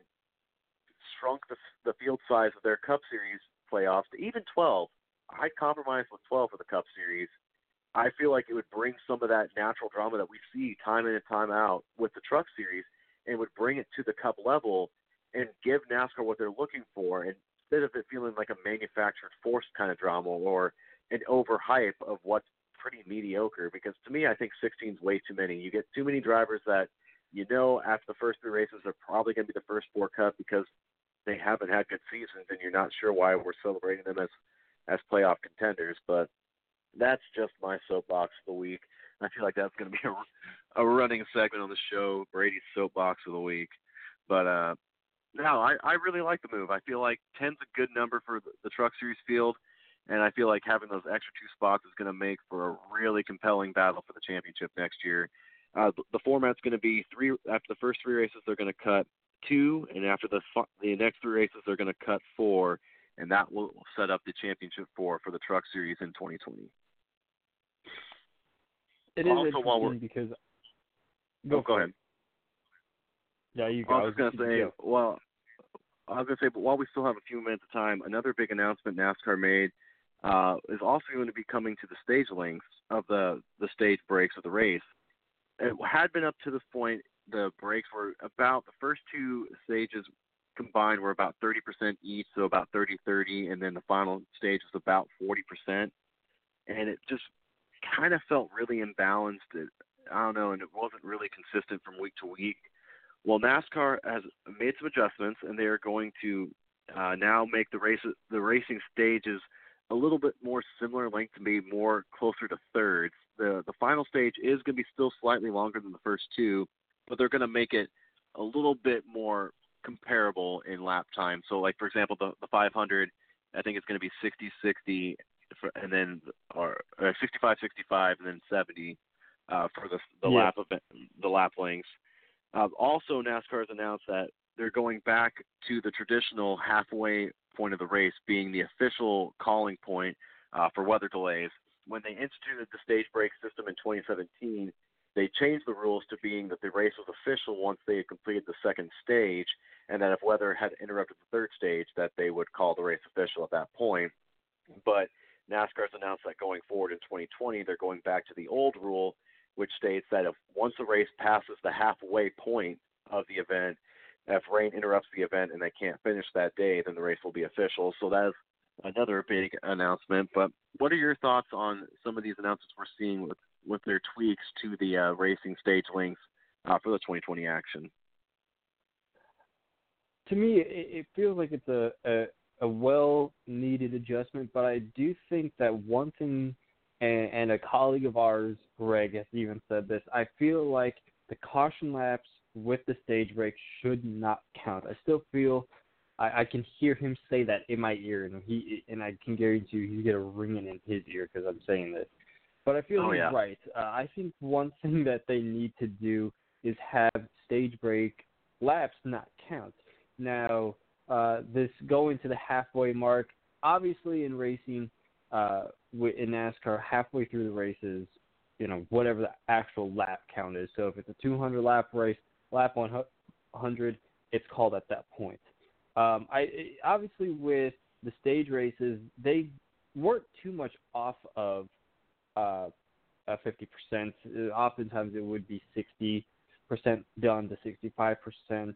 S4: shrunk the, the field size of their Cup Series playoffs to even twelve. I'd compromise with twelve for the Cup Series. I feel like it would bring some of that natural drama that we see time in and time out with the Truck Series, and would bring it to the Cup level and give NASCAR what they're looking for, instead of it feeling like a manufactured forced kind of drama or an overhype of what's pretty mediocre. Because to me, I think sixteen is way too many. You get too many drivers that, you know, after the first three races, they're probably going to be the first four Cup because they haven't had good seasons, and you're not sure why we're celebrating them as, as playoff contenders. But that's just my soapbox of the week. I feel like that's going to be a, a running segment on the show, Brady's soapbox of the week. But uh, no, I, I really like the move. I feel like ten's a good number for the, the Truck Series field, and I feel like having those extra two spots is going to make for a really compelling battle for the championship next year. Uh, the, the format's going to be three. After the first three races, they're going to cut two, and after the the next three races, they're going to cut four, and that will set up the championship four for the Truck Series in twenty twenty.
S3: It is
S4: also,
S3: interesting
S4: while we're,
S3: because
S4: go, oh, go ahead.
S3: Yeah, you go.
S4: I was going to say, go. well, I was going to say, but while we still have a few minutes of time, another big announcement NASCAR made uh, is also going to be coming to the stage lengths of the, the stage breaks of the race. It had been up to this point, the breaks were about, the first two stages combined were about thirty percent each, so about thirty thirty, and then the final stage was about forty percent. And it just kind of felt really imbalanced. It, I don't know, and it wasn't really consistent from week to week. Well, NASCAR has made some adjustments, and they are going to uh, now make the race the racing stages a little bit more similar length, to be more closer to thirds. The the final stage is going to be still slightly longer than the first two, but they're going to make it a little bit more comparable in lap time. So, like, for example, the, the five hundred, I think it's going to be sixty sixty, and then or, or sixty-five sixty-five, and then seventy uh, for the the
S3: yeah.
S4: lap event, the lap lengths. Uh, also, NASCAR has announced that they're going back to the traditional halfway point of the race being the official calling point uh, for weather delays. When they instituted the stage break system in twenty seventeen, they changed the rules to being that the race was official once they had completed the second stage, and that if weather had interrupted the third stage, that they would call the race official at that point. But NASCAR's announced that going forward in twenty twenty, they're going back to the old rule, which states that if once a race passes the halfway point of the event, if rain interrupts the event and they can't finish that day, then the race will be official. So that is another big announcement. But what are your thoughts on some of these announcements we're seeing with, with their tweaks to the uh, racing stage lengths uh, for the twenty twenty action?
S3: To me, it, it feels like it's a, a, a well-needed adjustment, but I do think that one thing, and, and a colleague of ours, Greg, has even said this, I feel like the caution laps with the stage break should not count. I still feel I, I can hear him say that in my ear, and he and I can guarantee you he's going to ring it in his ear because I'm saying this. But I feel
S4: oh,
S3: he's
S4: yeah.
S3: right. Uh, I think one thing that they need to do is have stage break laps not count. Now, uh, this going to the halfway mark, obviously in racing, uh, in NASCAR, halfway through the races, you know, whatever the actual lap count is. So if it's a two hundred lap race, lap one hundred, it's called at that point. Um, I obviously with the stage races, they weren't too much off of uh, uh, fifty percent. Oftentimes it would be sixty percent down to sixty-five percent.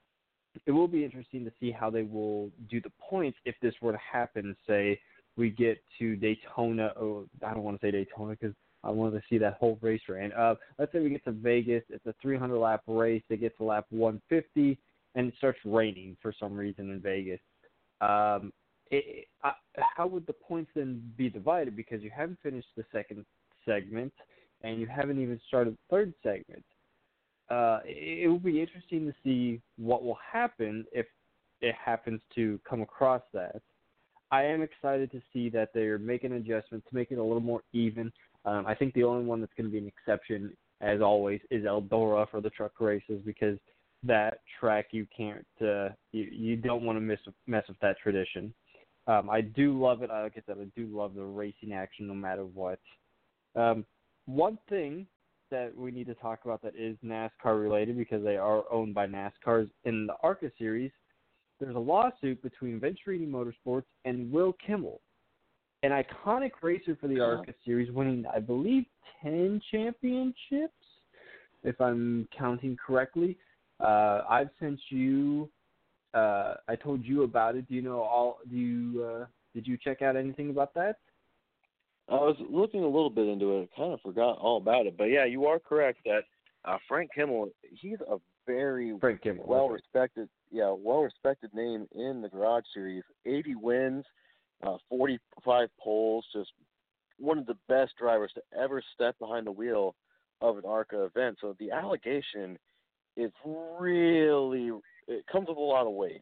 S3: It will be interesting to see how they will do the points if this were to happen. Say we get to Daytona. Oh, I don't want to say Daytona because I wanted to see that whole race ran. Uh, let's say we get to Vegas. It's a three hundred lap race. They get to lap one fifty, and it starts raining for some reason in Vegas. Um, it, I, how would the points then be divided? Because you haven't finished the second segment, and you haven't even started the third segment. Uh, it, it will be interesting to see what will happen if it happens to come across that. I am excited to see that they're making adjustments to make it a little more even. Um, I think the only one that's going to be an exception, as always, is Eldora for the truck races because that track you can't, uh, you, you don't want to miss mess with that tradition. Um, I do love it. Like I said, I do love the racing action no matter what. Um, one thing that we need to talk about that is NASCAR related because they are owned by NASCAR is in the ARCA series. There's a lawsuit between Venturini Motorsports and Will Kimmel, an iconic racer for the ARCA series, winning, I believe, ten championships, if I'm counting correctly. Uh, I've sent you. Uh, I told you about it. Do you know all? Do you? Uh, did you check out anything about that?
S4: I was looking a little bit into it. I kind of forgot all about it, but yeah, you are correct that uh, Frank Kimmel. He's a very
S3: Frank Kimmel,
S4: well respected, yeah, well respected name in the Garage Series. eighty wins, uh, forty-five poles. Just one of the best drivers to ever step behind the wheel of an ARCA event. So the allegation is really, it comes with a lot of weight.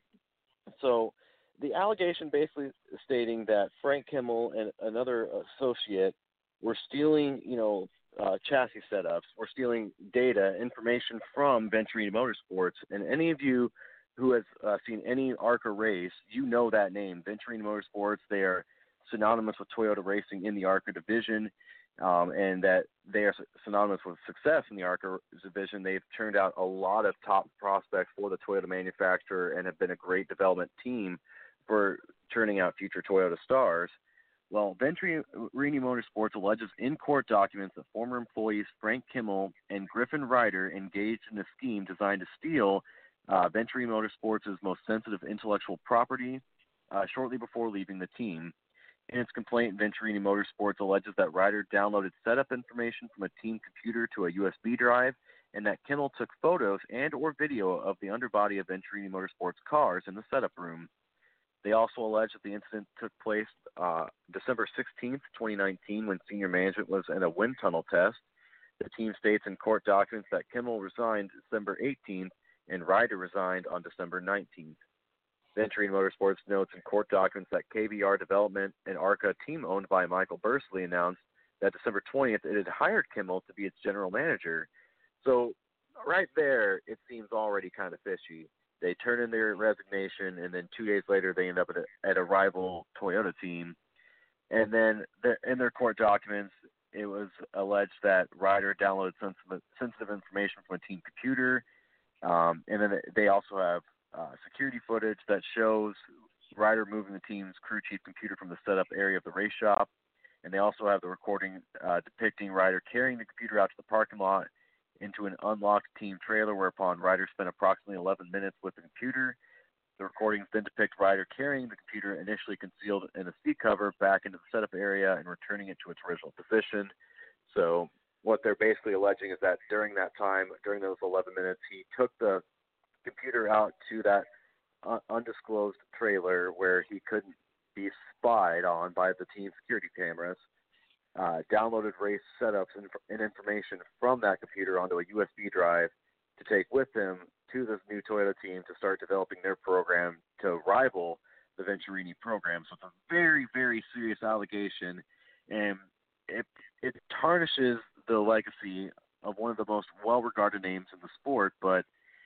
S4: So the allegation basically stating that Frank Kimmel and another associate were stealing, you know, uh, chassis setups, were stealing data, information from Venturini Motorsports. And any of you who has uh, seen any ARCA race, you know that name, Venturini Motorsports. They are synonymous with Toyota Racing in the ARCA division. Um, and that they are synonymous with success in the ARCA division. They've turned out a lot of top prospects for the Toyota manufacturer and have been a great development team for turning out future Toyota stars. Well, Venturini Motorsports alleges in court documents that former employees Frank Kimmel and Griffin Ryder engaged in a scheme designed to steal uh, Venturini Motorsports' most sensitive intellectual property uh, shortly before leaving the team. In its complaint, Venturini Motorsports alleges that Ryder downloaded setup information from a team computer to a U S B drive, and that Kimmel took photos and or video of the underbody of Venturini Motorsports cars in the setup room. They also allege that the incident took place uh, December sixteenth, twenty nineteen, when senior management was in a wind tunnel test. The team states in court documents that Kimmel resigned December eighteenth and Ryder resigned on December nineteenth. Venturini Motorsports notes in court documents that K B R Development, an ARCA team owned by Michael Bursley, announced that December twentieth it had hired Kimmel to be its general manager. So right there, it seems already kind of fishy. They turn in their resignation, and then two days later they end up at a, at a rival Toyota team. And then in their court documents, it was alleged that Ryder downloaded sensitive, sensitive information from a team computer. Um, and then they also have uh, security footage that shows Ryder moving the team's crew chief computer from the setup area of the race shop. And they also have the recording uh, depicting Ryder carrying the computer out to the parking lot into an unlocked team trailer, whereupon Ryder spent approximately eleven minutes with the computer. The recordings then depict Ryder carrying the computer initially concealed in a seat cover back into the setup area and returning it to its original position. So what they're basically alleging is that during that time, during those eleven minutes, he took the computer out to that uh, undisclosed trailer where he couldn't be spied on by the team security cameras, uh, downloaded race setups and, and information from that computer onto a U S B drive to take with him to this new Toyota team to start developing their program to rival the Venturini program. So it's a very, very serious allegation, and it it tarnishes the legacy of one of the most well-regarded names in the sport. But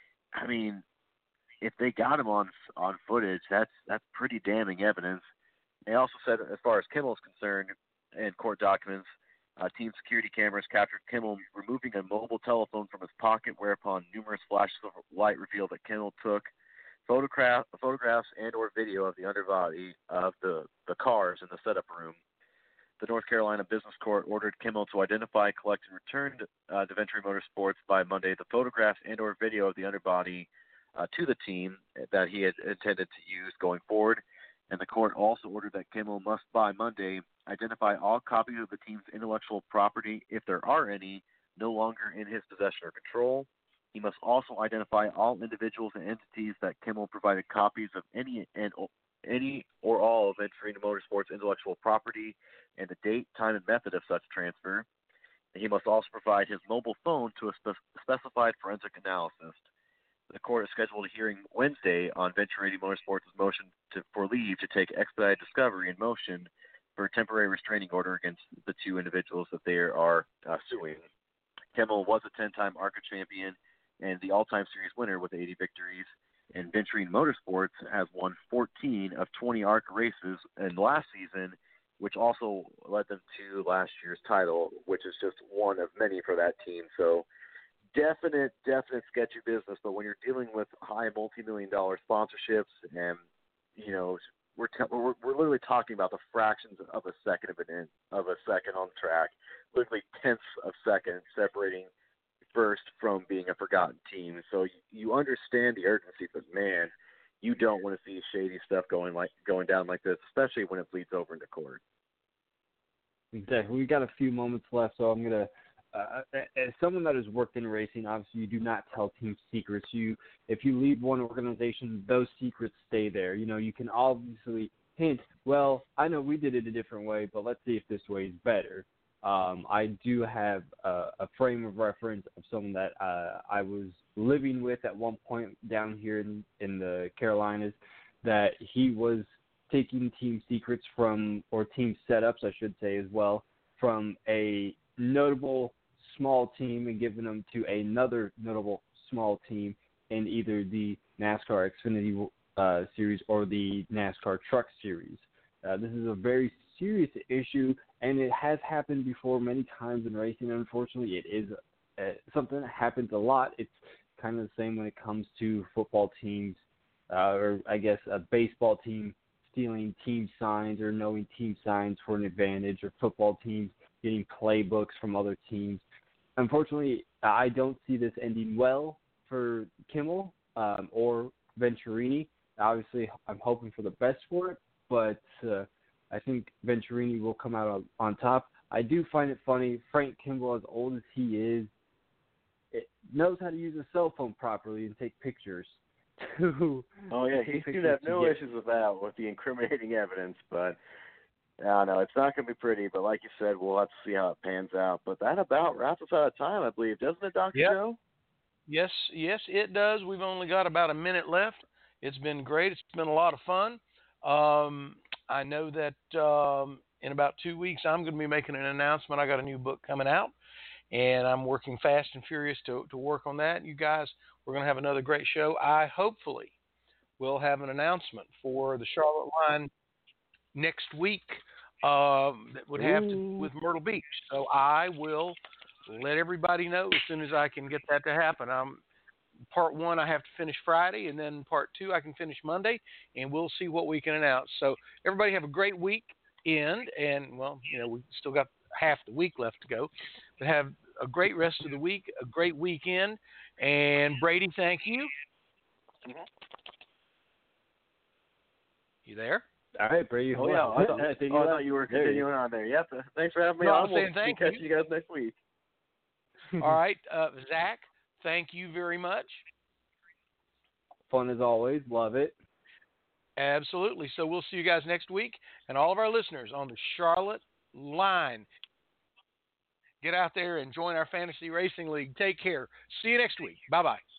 S4: I mean, if they got him on on footage, that's that's pretty damning evidence. They also said, as far as Kimmel is concerned, in court documents, uh, team security cameras captured Kimmel removing a mobile telephone from his pocket, whereupon numerous flashes of light revealed that Kimmel took photograph, photographs and or video of the underbody of the, the cars in the setup room. The North Carolina Business Court ordered Kimmel to identify, collect, and return uh, to Venturi Motorsports by Monday the photographs and or video of the underbody uh, to the team that he had intended to use going forward. And the court also ordered that Kimmel must, by Monday, identify all copies of the team's intellectual property, if there are any, no longer in his possession or control. He must also identify all individuals and entities that Kimmel provided copies of any and any or all of Venturina Motorsports' intellectual property and the date, time, and method of such transfer. And he must also provide his mobile phone to a spe- specified forensic analysis. The court is scheduled a hearing Wednesday on Venturina Motorsports' motion to, for leave to take expedited discovery in motion for a temporary restraining order against the two individuals that they are uh, suing. Kimmel was a ten-time ARCA champion and the all-time series winner with eighty victories, and Venturina Motorsports has won fourteen of twenty ARCA races in last season, which also led them to last year's title, which is just one of many for that team. So definite, definite sketchy business. But when you're dealing with high multi-million dollar sponsorships, and you know, we're te- we're, we're literally talking about the fractions of a second of an in, of a second on track, literally tenths of seconds separating first from being a forgotten team. So you, you understand the urgency, but man, you don't want to see shady stuff going like going down like this, especially when it bleeds over into court.
S3: Exactly. We've got a few moments left, so I'm gonna. Uh, as someone that has worked in racing, obviously you do not tell team secrets. You, if you leave one organization, those secrets stay there. You know, you can obviously hint, well, I know we did it a different way, but let's see if this way is better. Um, I do have a, a frame of reference of someone that uh, I was living with at one point down here in, in the Carolinas, that he was taking team secrets from, or team setups, I should say as well, from a notable small team and giving them to another notable small team in either the NASCAR Xfinity uh, Series or the NASCAR Truck Series. Uh, this is a very serious issue, and it has happened before many times in racing. Unfortunately, it is uh, something that happens a lot. It's kind of the same when it comes to football teams, uh, or I guess a baseball team stealing team signs or knowing team signs for an advantage, or football teams getting playbooks from other teams. Unfortunately, I don't see this ending well for Kimmel um, or Venturini. Obviously, I'm hoping for the best for it, but uh, I think Venturini will come out on, on top. I do find it funny, Frank Kimmel, as old as he is, it knows how to use a cell phone properly and take pictures. To
S4: oh, yeah, he should have no
S3: get...
S4: issues with that, with the incriminating evidence, but I don't know. It's not going to be pretty, but like you said, we'll have to see how it pans out. But that about wraps us out of time, I believe, doesn't it, Doctor
S2: Yep.
S4: Joe?
S2: Yes, yes, it does. We've only got about a minute left. It's been great. It's been a lot of fun. Um, I know that um, in about two weeks I'm going to be making an announcement. I got a new book coming out, and I'm working fast and furious to, to work on that. You guys, we're going to have another great show. I hopefully will have an announcement for the Charlotte line next week um, that would have to with Myrtle Beach. So I will let everybody know as soon as I can get that to happen. Um, part one I have to finish Friday, and then part two I can finish Monday, and we'll see what we can announce. So everybody have a great week end, and well, you know, we still got half the week left to go, but have a great rest of the week, a great weekend. And Brady, thank you. You there?
S3: All right, Brady.
S4: Oh yeah, I thought,
S3: I think
S4: oh, I
S3: you
S4: thought you were
S3: there
S4: continuing on there. Yep. Thanks for having me
S2: No,
S4: on.
S2: I'm saying
S4: We'll
S2: thank
S4: catch
S2: you.
S4: you guys next week.
S2: All right, uh, Zach, thank you very much.
S3: Fun as always. Love it.
S2: Absolutely. So we'll see you guys next week, and all of our listeners on the Charlotte line. Get out there and join our Fantasy Racing League. Take care. See you next week. Bye-bye.